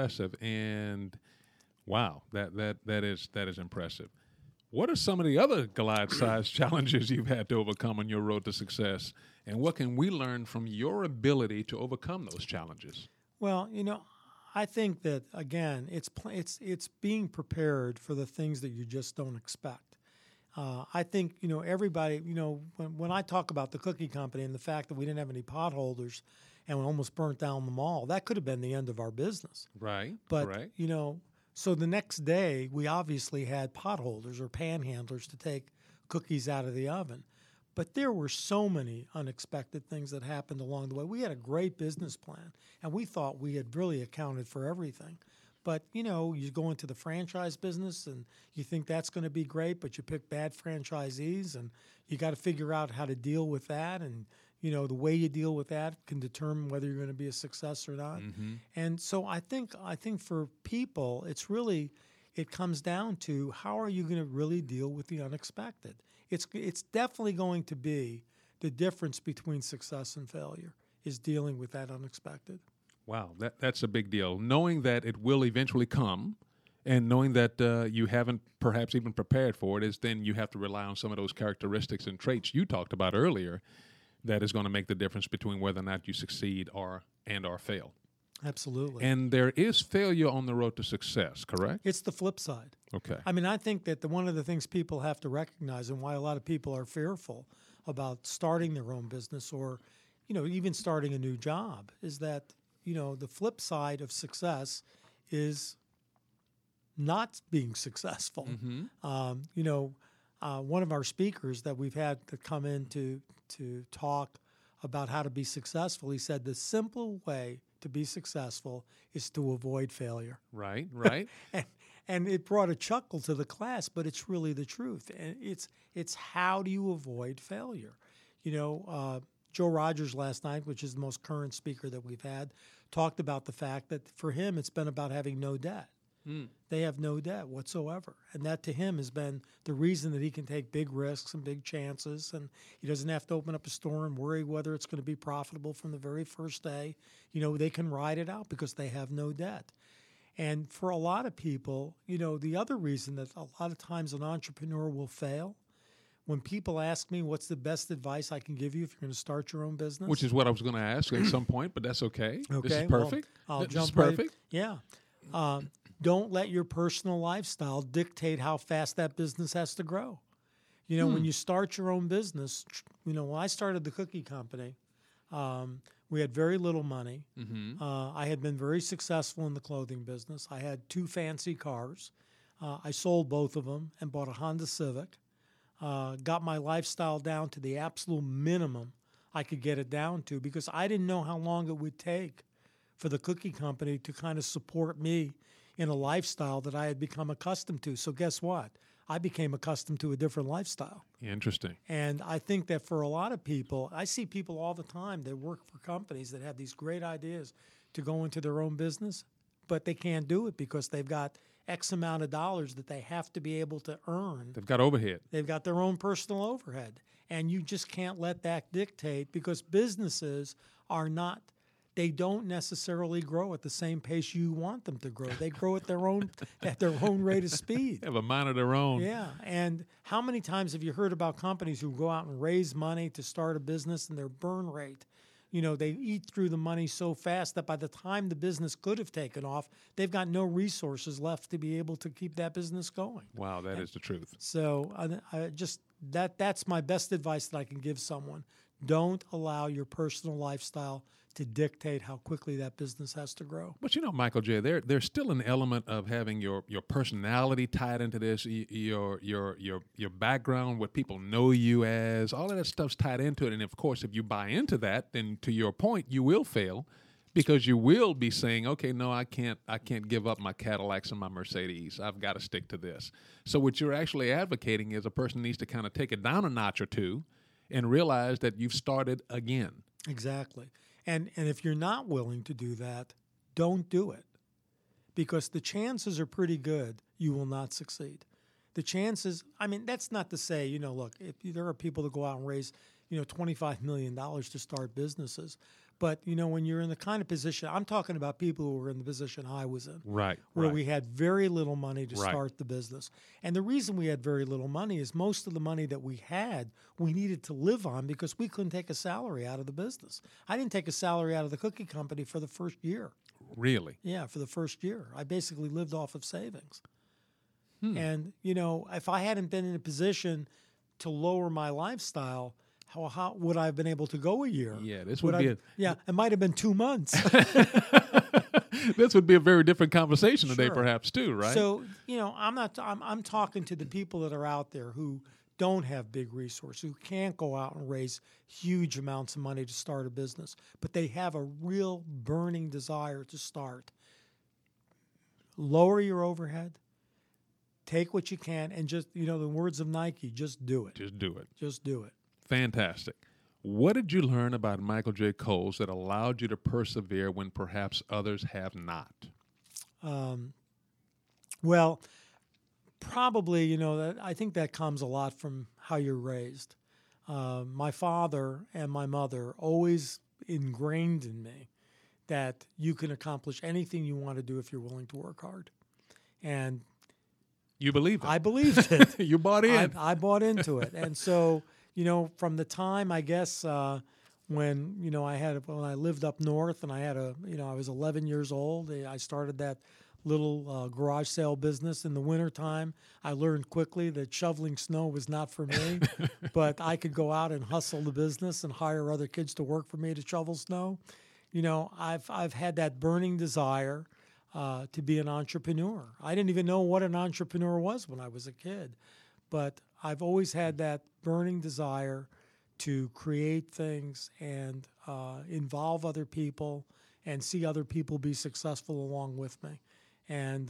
And wow, that is impressive. What are some of the other Goliath-sized challenges you've had to overcome on your road to success, and what can we learn from your ability to overcome those challenges? Well, I think that, again, it's being prepared for the things that you just don't expect. I think, everybody, when I talk about the cookie company and the fact that we didn't have any potholders and we almost burnt down the mall, that could have been the end of our business. Right. But, right. So the next day, we obviously had potholders or panhandlers to take cookies out of the oven. But there were so many unexpected things that happened along the way. We had a great business plan, and we thought we had really accounted for everything. But, you go into the franchise business, and you think that's going to be great, but you pick bad franchisees, and you got to figure out how to deal with that. And, the way you deal with that can determine whether you're going to be a success or not. Mm-hmm. And so I think for people, it comes down to how are you going to really deal with the unexpected? It's definitely going to be the difference between success and failure is dealing with that unexpected. Wow, that's a big deal. Knowing that it will eventually come and knowing that you haven't perhaps even prepared for it is then you have to rely on some of those characteristics and traits you talked about earlier that is going to make the difference between whether or not you succeed or fail. Absolutely. And there is failure on the road to success, correct? It's the flip side. Okay. I mean, I think that one of the things people have to recognize and why a lot of people are fearful about starting their own business or, even starting a new job is that, the flip side of success is not being successful. Mm-hmm. One of our speakers that we've had to come in to talk about how to be successful, he said the simple way to be successful is to avoid failure. Right. And it brought a chuckle to the class, but it's really the truth. And it's how do you avoid failure? Joe Rogers last night, which is the most current speaker that we've had, talked about the fact that for him it's been about having no debt. They have no debt whatsoever. And that to him has been the reason that he can take big risks and big chances. And he doesn't have to open up a store and worry whether it's going to be profitable from the very first day. They can ride it out because they have no debt. And for a lot of people, the other reason that a lot of times an entrepreneur will fail, when people ask me what's the best advice I can give you if you're going to start your own business. Which is what I was going to ask at some point, but that's okay. Okay. This is perfect. Well, I'll This jump is perfect. Right. Yeah. Don't let your personal lifestyle dictate how fast that business has to grow. When you start your own business, when I started the cookie company, we had very little money. Mm-hmm. I had been very successful in the clothing business. I had 2 fancy cars. I sold both of them and bought a Honda Civic. Got my lifestyle down to the absolute minimum I could get it down to because I didn't know how long it would take for the cookie company to kind of support me in a lifestyle that I had become accustomed to. So guess what? I became accustomed to a different lifestyle. Interesting. And I think that for a lot of people, I see people all the time that work for companies that have these great ideas to go into their own business, but they can't do it because they've got X amount of dollars that they have to be able to earn. They've got overhead. They've got their own personal overhead. And you just can't let that dictate because businesses they don't necessarily grow at the same pace you want them to grow. They grow at their own rate of speed. They have a mind of their own. Yeah. And how many times have you heard about companies who go out and raise money to start a business and their burn rate they eat through the money so fast that by the time the business could have taken off, they've got no resources left to be able to keep that business going. Wow, that is the truth. So that's my best advice that I can give someone. Don't allow your personal lifestyle to dictate how quickly that business has to grow. But Michael J., there's still an element of having your personality tied into this, your background, what people know you as, all of that stuff's tied into it. And of course, if you buy into that, then to your point, you will fail, because you will be saying, okay, no, I can't give up my Cadillacs and my Mercedes. I've got to stick to this. So what you're actually advocating is a person needs to kind of take it down a notch or two and realize that you've started again. Exactly. And if you're not willing to do that, don't do it, because the chances are pretty good you will not succeed. The chances, that's not to say, look, if there are people that go out and raise, $25 million to start businesses. But, when you're in the kind of position, I'm talking about people who were in the position I was in. Right. Where we had very little money to start the business. And the reason we had very little money is most of the money that we had, we needed to live on because we couldn't take a salary out of the business. I didn't take a salary out of the cookie company for the first year. Really? Yeah, for the first year. I basically lived off of savings. And, if I hadn't been in a position to lower my lifestyle, how would I have been able to go a year? Yeah, this would be it might have been 2 months. This would be a very different conversation today, Sure. perhaps, too, right? So, I'm talking to the people that are out there who don't have big resources, who can't go out and raise huge amounts of money to start a business, but they have a real burning desire to start. Lower your overhead, take what you can, and just, the words of Nike, just do it. Just do it. Just do it. Fantastic. What did you learn about Michael J. Coles that allowed you to persevere when perhaps others have not? Well, probably, I think that comes a lot from how you're raised. My father and my mother always ingrained in me that you can accomplish anything you want to do if you're willing to work hard. And you believed it. I believed it. You bought in. I bought into it. And so, from the time, I guess, when I lived up north and I was 11 years old, I started that little garage sale business in the wintertime. I learned quickly that shoveling snow was not for me, but I could go out and hustle the business and hire other kids to work for me to shovel snow. I've had that burning desire to be an entrepreneur. I didn't even know what an entrepreneur was when I was a kid, but I've always had that burning desire to create things and involve other people and see other people be successful along with me. And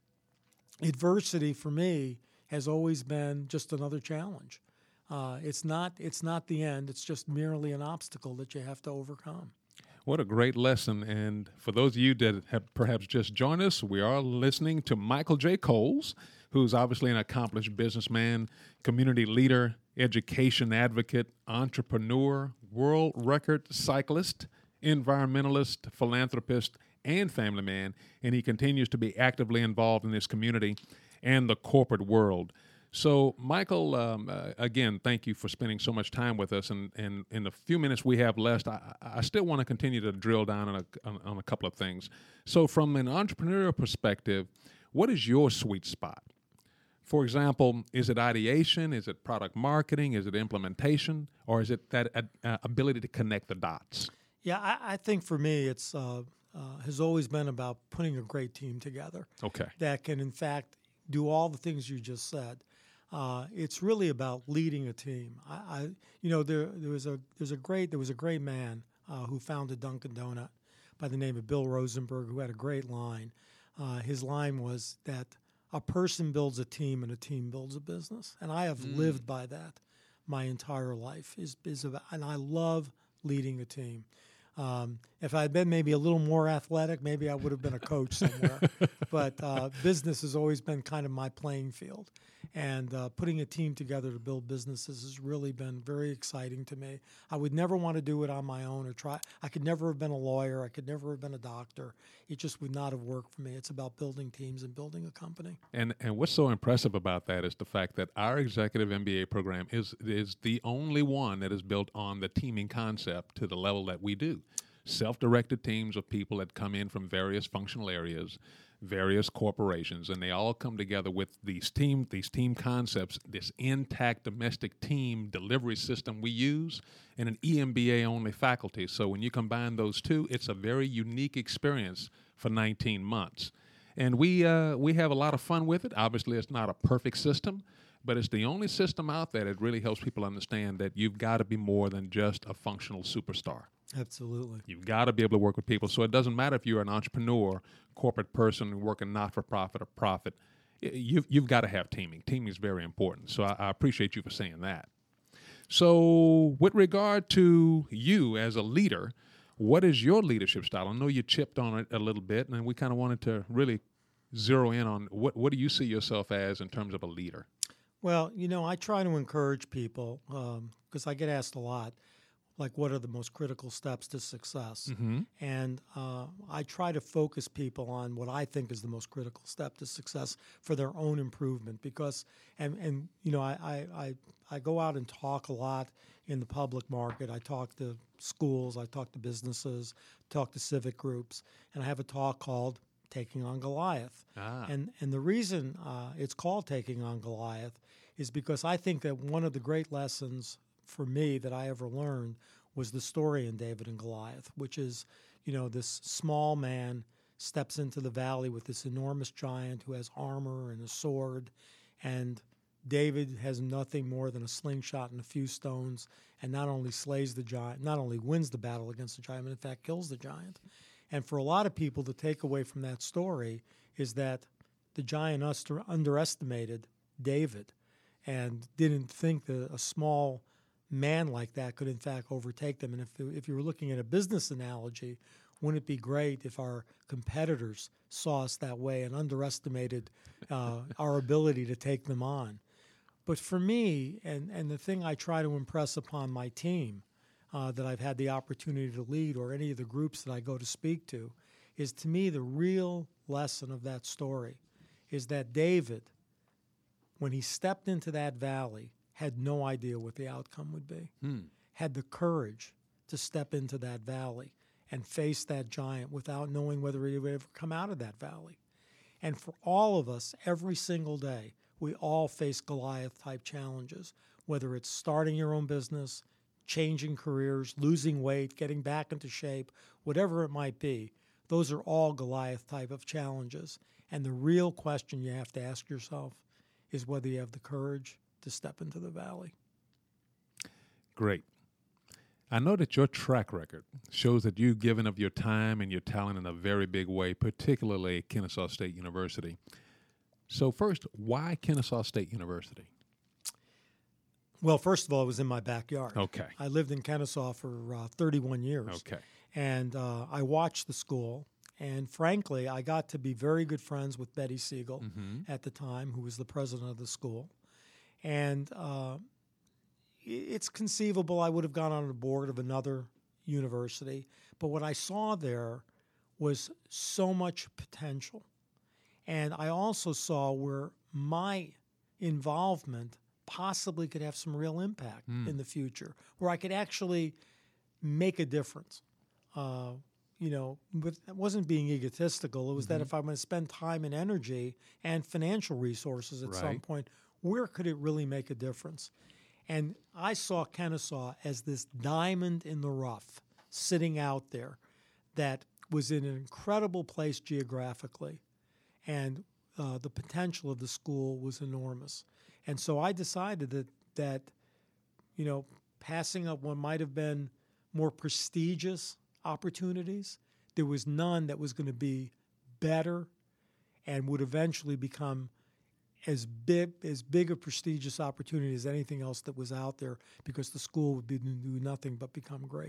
adversity for me has always been just another challenge. It's not the end. It's just merely an obstacle that you have to overcome. What a great lesson. And for those of you that have perhaps just joined us, we are listening to Michael J. Coles, who's obviously an accomplished businessman, community leader, education advocate, entrepreneur, world record cyclist, environmentalist, philanthropist, and family man. And he continues to be actively involved in this community and the corporate world. So, Michael, again, thank you for spending so much time with us. And in the few minutes we have left, I still want to continue to drill down on a couple of things. So, from an entrepreneurial perspective, what is your sweet spot? For example, is it ideation? Is it product marketing? Is it implementation? Or is it that ability to connect the dots? Yeah, I think for me, it's has always been about putting a great team together. Okay. That can, in fact, do all the things you just said. It's really about leading a team. There was a great man who founded Dunkin' Donut by the name of Bill Rosenberg, who had a great line. His line was that a person builds a team and a team builds a business, and I have lived by that my entire life. And I love leading a team. If I had been maybe a little more athletic, maybe I would have been a coach somewhere. But business has always been kind of my playing field. And putting a team together to build businesses has really been very exciting to me. I would never want to do it on my own or try. I could never have been a lawyer. I could never have been a doctor. It just would not have worked for me. It's about building teams and building a company. And what's so impressive about that is the fact that our executive MBA program is the only one that is built on the teaming concept to the level that we do. Self-directed teams of people that come in from various functional areas, various corporations, and they all come together with these team concepts, this intact domestic team delivery system we use, and an EMBA-only faculty. So when you combine those two, it's a very unique experience for 19 months. And we have a lot of fun with it. Obviously, it's not a perfect system, but it's the only system out there that really helps people understand that you've got to be more than just a functional superstar. Absolutely. You've got to be able to work with people. So it doesn't matter if you're an entrepreneur, corporate person working not-for-profit or profit. You've got to have teaming. Teaming is very important. So I appreciate you for saying that. So with regard to you as a leader, what is your leadership style? I know you chipped on it a little bit, and we kind of wanted to really zero in on what do you see yourself as in terms of a leader? Well, I try to encourage people because I get asked a lot, like, what are the most critical steps to success? Mm-hmm. And I try to focus people on what I think is the most critical step to success for their own improvement. Because, I go out and talk a lot in the public market. I talk to schools, I talk to businesses, talk to civic groups, and I have a talk called Taking on Goliath. And the reason it's called Taking on Goliath is because I think that one of the great lessons for me that I ever learned was the story in David and Goliath, which is, this small man steps into the valley with this enormous giant who has armor and a sword, and David has nothing more than a slingshot and a few stones, and not only slays the giant, not only wins the battle against the giant, but in fact kills the giant. And for a lot of people, the takeaway from that story is that the giant underestimated David and didn't think that a small man like that could in fact overtake them. And if you were looking at a business analogy, wouldn't it be great if our competitors saw us that way and underestimated our ability to take them on? But for me, and the thing I try to impress upon my team that I've had the opportunity to lead, or any of the groups that I go to speak to, is, to me, the real lesson of that story is that David, when he stepped into that valley, had no idea what the outcome would be, had the courage to step into that valley and face that giant without knowing whether he would ever come out of that valley. And for all of us, every single day, we all face Goliath-type challenges, whether it's starting your own business, changing careers, losing weight, getting back into shape, whatever it might be. Those are all Goliath type of challenges. And the real question you have to ask yourself is whether you have the courage to step into the valley. Great. I know that your track record shows that you've given of your time and your talent in a very big way, particularly at Kennesaw State University. So first, why Kennesaw State University? Well, first of all, it was in my backyard. Okay. I lived in Kennesaw for 31 years. Okay. And I watched the school. And frankly, I got to be very good friends with Betty Siegel at the time, who was the president of the school. And it's conceivable I would have gone on the board of another university. But what I saw there was so much potential. And I also saw where my involvement possibly could have some real impact in the future, where I could actually make a difference. But it wasn't being egotistical. It was that if I'm going to spend time and energy and financial resources at some point, where could it really make a difference? And I saw Kennesaw as this diamond in the rough sitting out there that was in an incredible place geographically, and the potential of the school was enormous. And so I decided that passing up what might have been more prestigious opportunities, there was none that was going to be better and would eventually become as big a prestigious opportunity as anything else that was out there, because the school would do nothing but become great.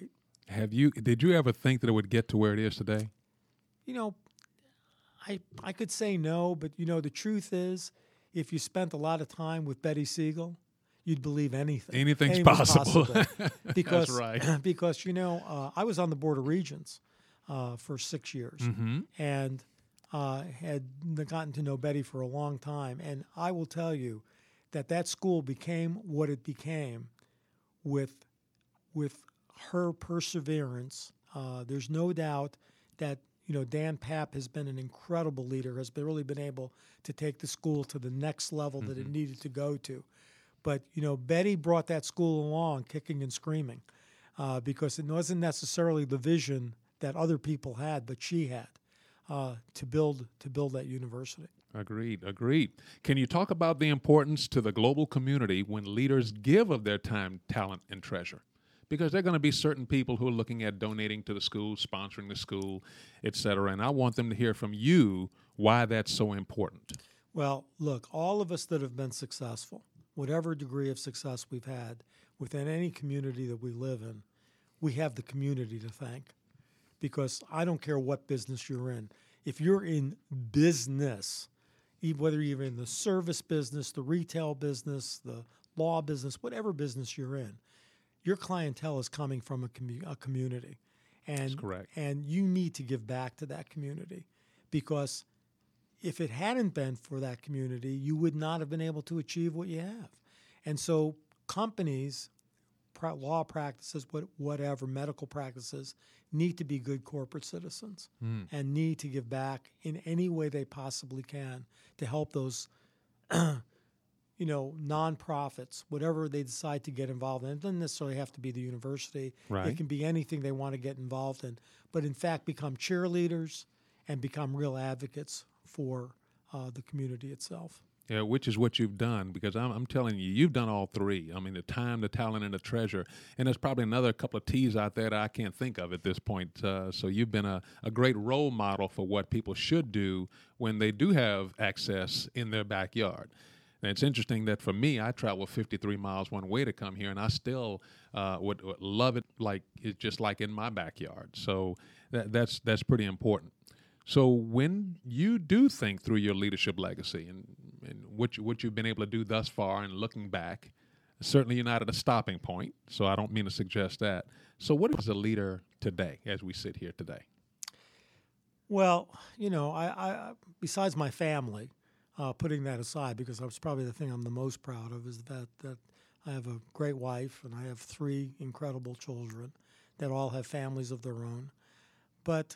Did you ever think that it would get to where it is today? You know, I could say no, but the truth is, if you spent a lot of time with Betty Siegel, you'd believe anything. Anything's possible. Because, That's right. Because, I was on the Board of Regents for 6 years and had gotten to know Betty for a long time. And I will tell you that school became what it became with her perseverance. There's no doubt that Dan Papp has been an incredible leader, has really been able to take the school to the next level that it needed to go to. But, Betty brought that school along kicking and screaming because it wasn't necessarily the vision that other people had, but she had to build that university. Agreed. Can you talk about the importance to the global community when leaders give of their time, talent, and treasure? Because there are going to be certain people who are looking at donating to the school, sponsoring the school, et cetera, and I want them to hear from you why that's so important. Well, look, all of us that have been successful, whatever degree of success we've had within any community that we live in, we have the community to thank. Because I don't care what business you're in. If you're in business, whether you're in the service business, the retail business, the law business, whatever business you're in, your clientele is coming from a community. And, that's correct. And you need to give back to that community because if it hadn't been for that community, you would not have been able to achieve what you have. And so companies, law practices, whatever, medical practices, need to be good corporate citizens and need to give back in any way they possibly can to help those nonprofits, whatever they decide to get involved in. It doesn't necessarily have to be the university. Right. It can be anything they want to get involved in. But in fact, become cheerleaders and become real advocates for the community itself. Yeah, which is what you've done, because I'm telling you, you've done all three. I mean, the time, the talent, and the treasure. And there's probably another couple of T's out there that I can't think of at this point. So you've been a great role model for what people should do when they do have access in their backyard. And it's interesting that for me, I travel 53 miles one way to come here, and I still would love it like it's just like in my backyard. So that's pretty important. So when you do think through your leadership legacy and what you've been able to do thus far and looking back, certainly you're not at a stopping point, so I don't mean to suggest that. So what is a leader today as we sit here today? Well, I besides my family, putting that aside, because that's probably the thing I'm the most proud of, is that I have a great wife and I have 3 incredible children that all have families of their own. But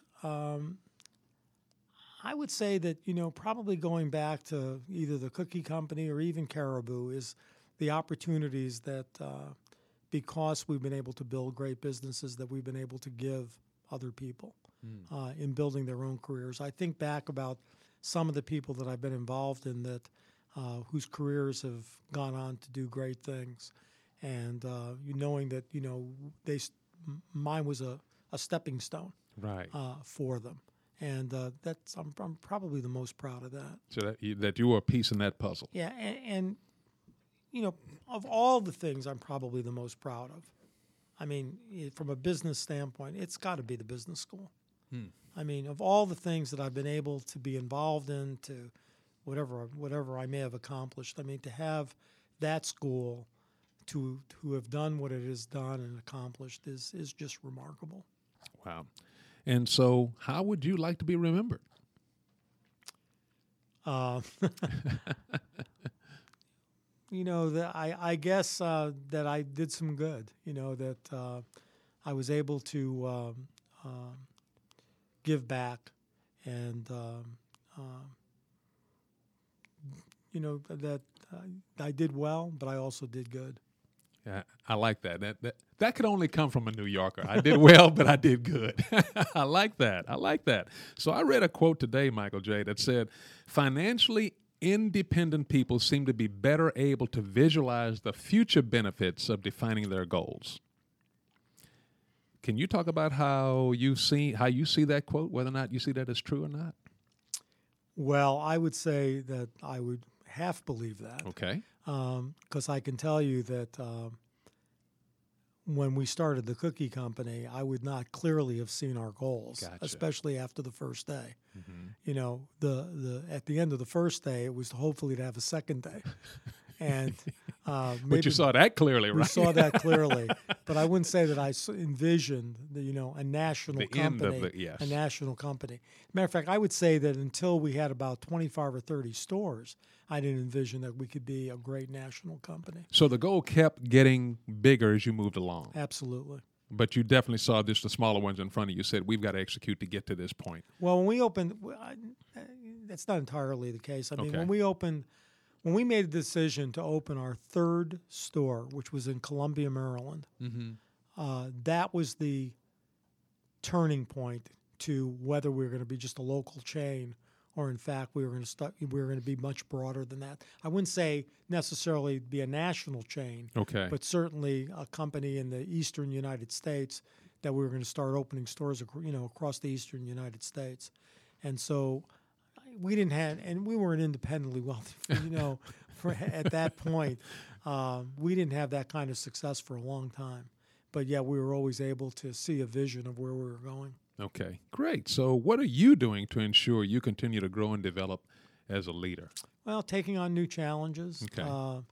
I would say that, probably going back to either the cookie company or even Caribou is the opportunities that because we've been able to build great businesses that we've been able to give other people in building their own careers. I think back about some of the people that I've been involved in that whose careers have gone on to do great things. And knowing that, mine was a stepping stone right. For them. And I'm probably the most proud of that. So that you were a piece in that puzzle. Yeah, and of all the things I'm probably the most proud of, I mean, from a business standpoint, it's got to be the business school. I mean, of all the things that I've been able to be involved in, to whatever I may have accomplished, I mean, to have that school to have done what it has done and accomplished is just remarkable. Wow. And so how would you like to be remembered? I guess that I did some good, that I was able to give back and, that I did well, but I also did good. Yeah, I like that. That could only come from a New Yorker. I did well, but I did good. I like that. So I read a quote today, Michael J., that said, financially independent people seem to be better able to visualize the future benefits of defining their goals. Can you talk about how you see that quote, whether or not you see that as true or not? Well, I would say that I would half believe that. Okay. Because I can tell you that when we started the cookie company, I would not clearly have seen our goals, Gotcha. especially after the first day. You know, at the end of the first day, it was hopefully to have a second day. And But you saw that clearly, right? we saw that clearly. But I wouldn't say that I envisioned, a national The end company. of the- yes. A national company. Matter of fact, I would say that until we had about 25 or 30 stores, I didn't envision that we could be a great national company. So the goal kept getting bigger as you moved along. Absolutely. But you definitely saw just the smaller ones in front of you. Said, we've got to execute to get to this point. Well, when we opened, that's not entirely the case. I mean, Okay. when we made the decision to open our third store, which was in Columbia, Maryland, that was the turning point to whether we were going to be just a local chain or, in fact, we were going to be much broader than that. I wouldn't say necessarily be a national chain, Okay. but certainly a company in the eastern United States that we were going to start opening stores, across the eastern United States. And so we didn't have, and we weren't independently wealthy, at that point. We didn't have that kind of success for a long time. But yet we were always able to see a vision of where we were going. Okay, great. So what are you doing to ensure you continue to grow and develop as a leader? Well, taking on new challenges. Okay.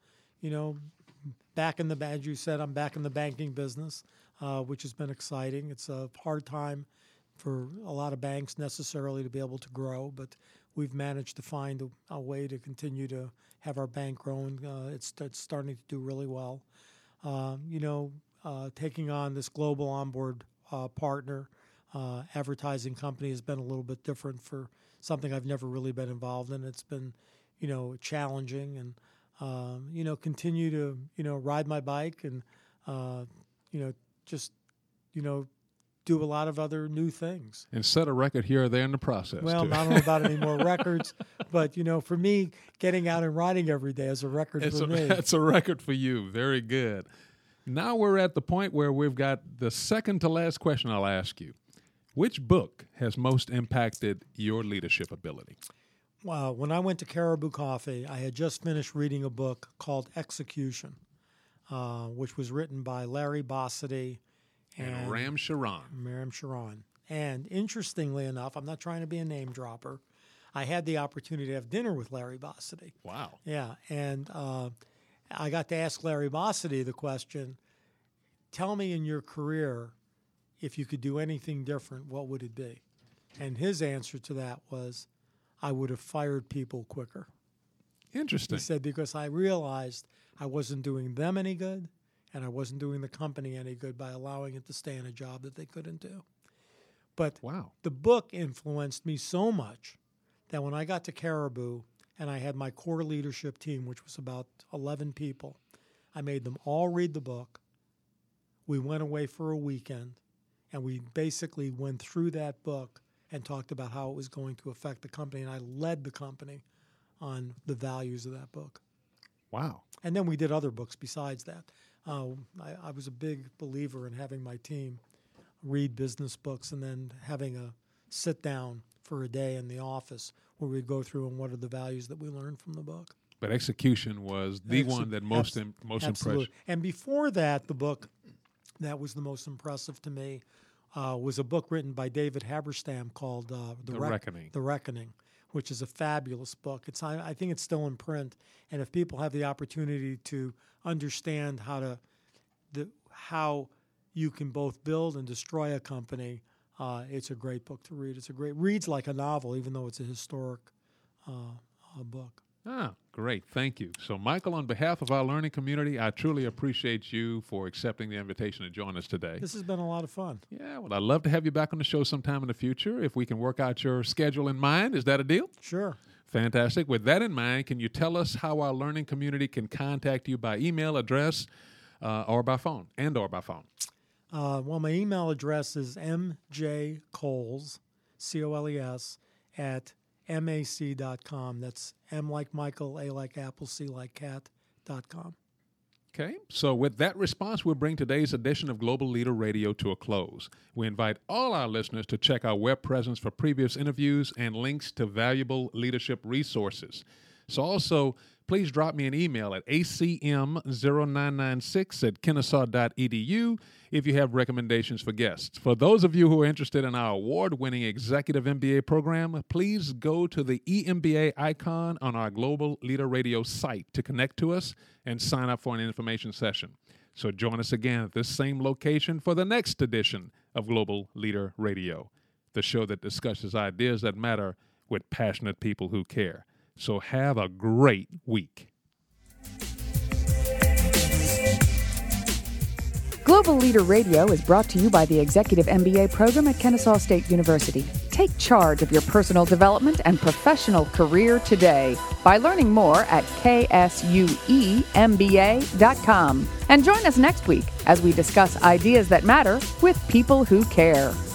As you said, I'm back in the banking business, which has been exciting. It's a hard time for a lot of banks necessarily to be able to grow, but we've managed to find a way to continue to have our bank growing. It's starting to do really well. Taking on this global onboard partner advertising company has been a little bit different for something I've never really been involved in. It's been, challenging and, continue to, ride my bike and, do a lot of other new things. And set a record here or there in the process. Well, too. I don't know about any more records, but, for me, getting out and riding every day is a record for me. That's a record for you. Very good. Now we're at the point where we've got the second to last question I'll ask you. Which book has most impacted your leadership ability? Wow. When I went to Caribou Coffee, I had just finished reading a book called Execution, which was written by Larry Bossidy And Ram Sharan. Miriam Sharon. And interestingly enough, I'm not trying to be a name dropper, I had the opportunity to have dinner with Larry Bossidy. Wow. Yeah, and I got to ask Larry Bossidy the question, tell me in your career, if you could do anything different, what would it be? And his answer to that was, I would have fired people quicker. Interesting. He said, because I realized I wasn't doing them any good, and I wasn't doing the company any good by allowing it to stay in a job that they couldn't do. But Wow. the book influenced me so much that when I got to Caribou and I had my core leadership team, which was about 11 people, I made them all read the book. We went away for a weekend, and we basically went through that book and talked about how it was going to affect the company, and I led the company on the values of that book. Wow. And then we did other books besides that. I was a big believer in having my team read business books and then having a sit down for a day in the office where we'd go through and what are the values that we learned from the book. But execution was the one that most impressed. And before that, the book that was the most impressive to me was a book written by David Haberstam called The Reckoning. The Reckoning, which is a fabulous book. I think it's still in print, and if people have the opportunity to understand how you can both build and destroy a company, it's a great book to read. Reads like a novel, even though it's a historic book. Ah, great. Thank you. So, Michael, on behalf of our learning community, I truly appreciate you for accepting the invitation to join us today. This has been a lot of fun. Yeah, well, I'd love to have you back on the show sometime in the future if we can work out your schedule in mind. Is that a deal? Sure. Fantastic. With that in mind, can you tell us how our learning community can contact you by email address or by phone? Well, my email address is mjcoles, Coles, at mac.com. That's M like Michael, A like Apple, C like cat.com. Okay, so with that response, we'll bring today's edition of Global Leader Radio to a close. We invite all our listeners to check our web presence for previous interviews and links to valuable leadership resources. So also, please drop me an email at acm0996@kennesaw.edu if you have recommendations for guests. For those of you who are interested in our award-winning Executive MBA program, please go to the eMBA icon on our Global Leader Radio site to connect to us and sign up for an information session. So join us again at this same location for the next edition of Global Leader Radio, the show that discusses ideas that matter with passionate people who care. So have a great week. Global Leader Radio is brought to you by the Executive MBA program at Kennesaw State University. Take charge of your personal development and professional career today by learning more at ksuemba.com. And join us next week as we discuss ideas that matter with people who care.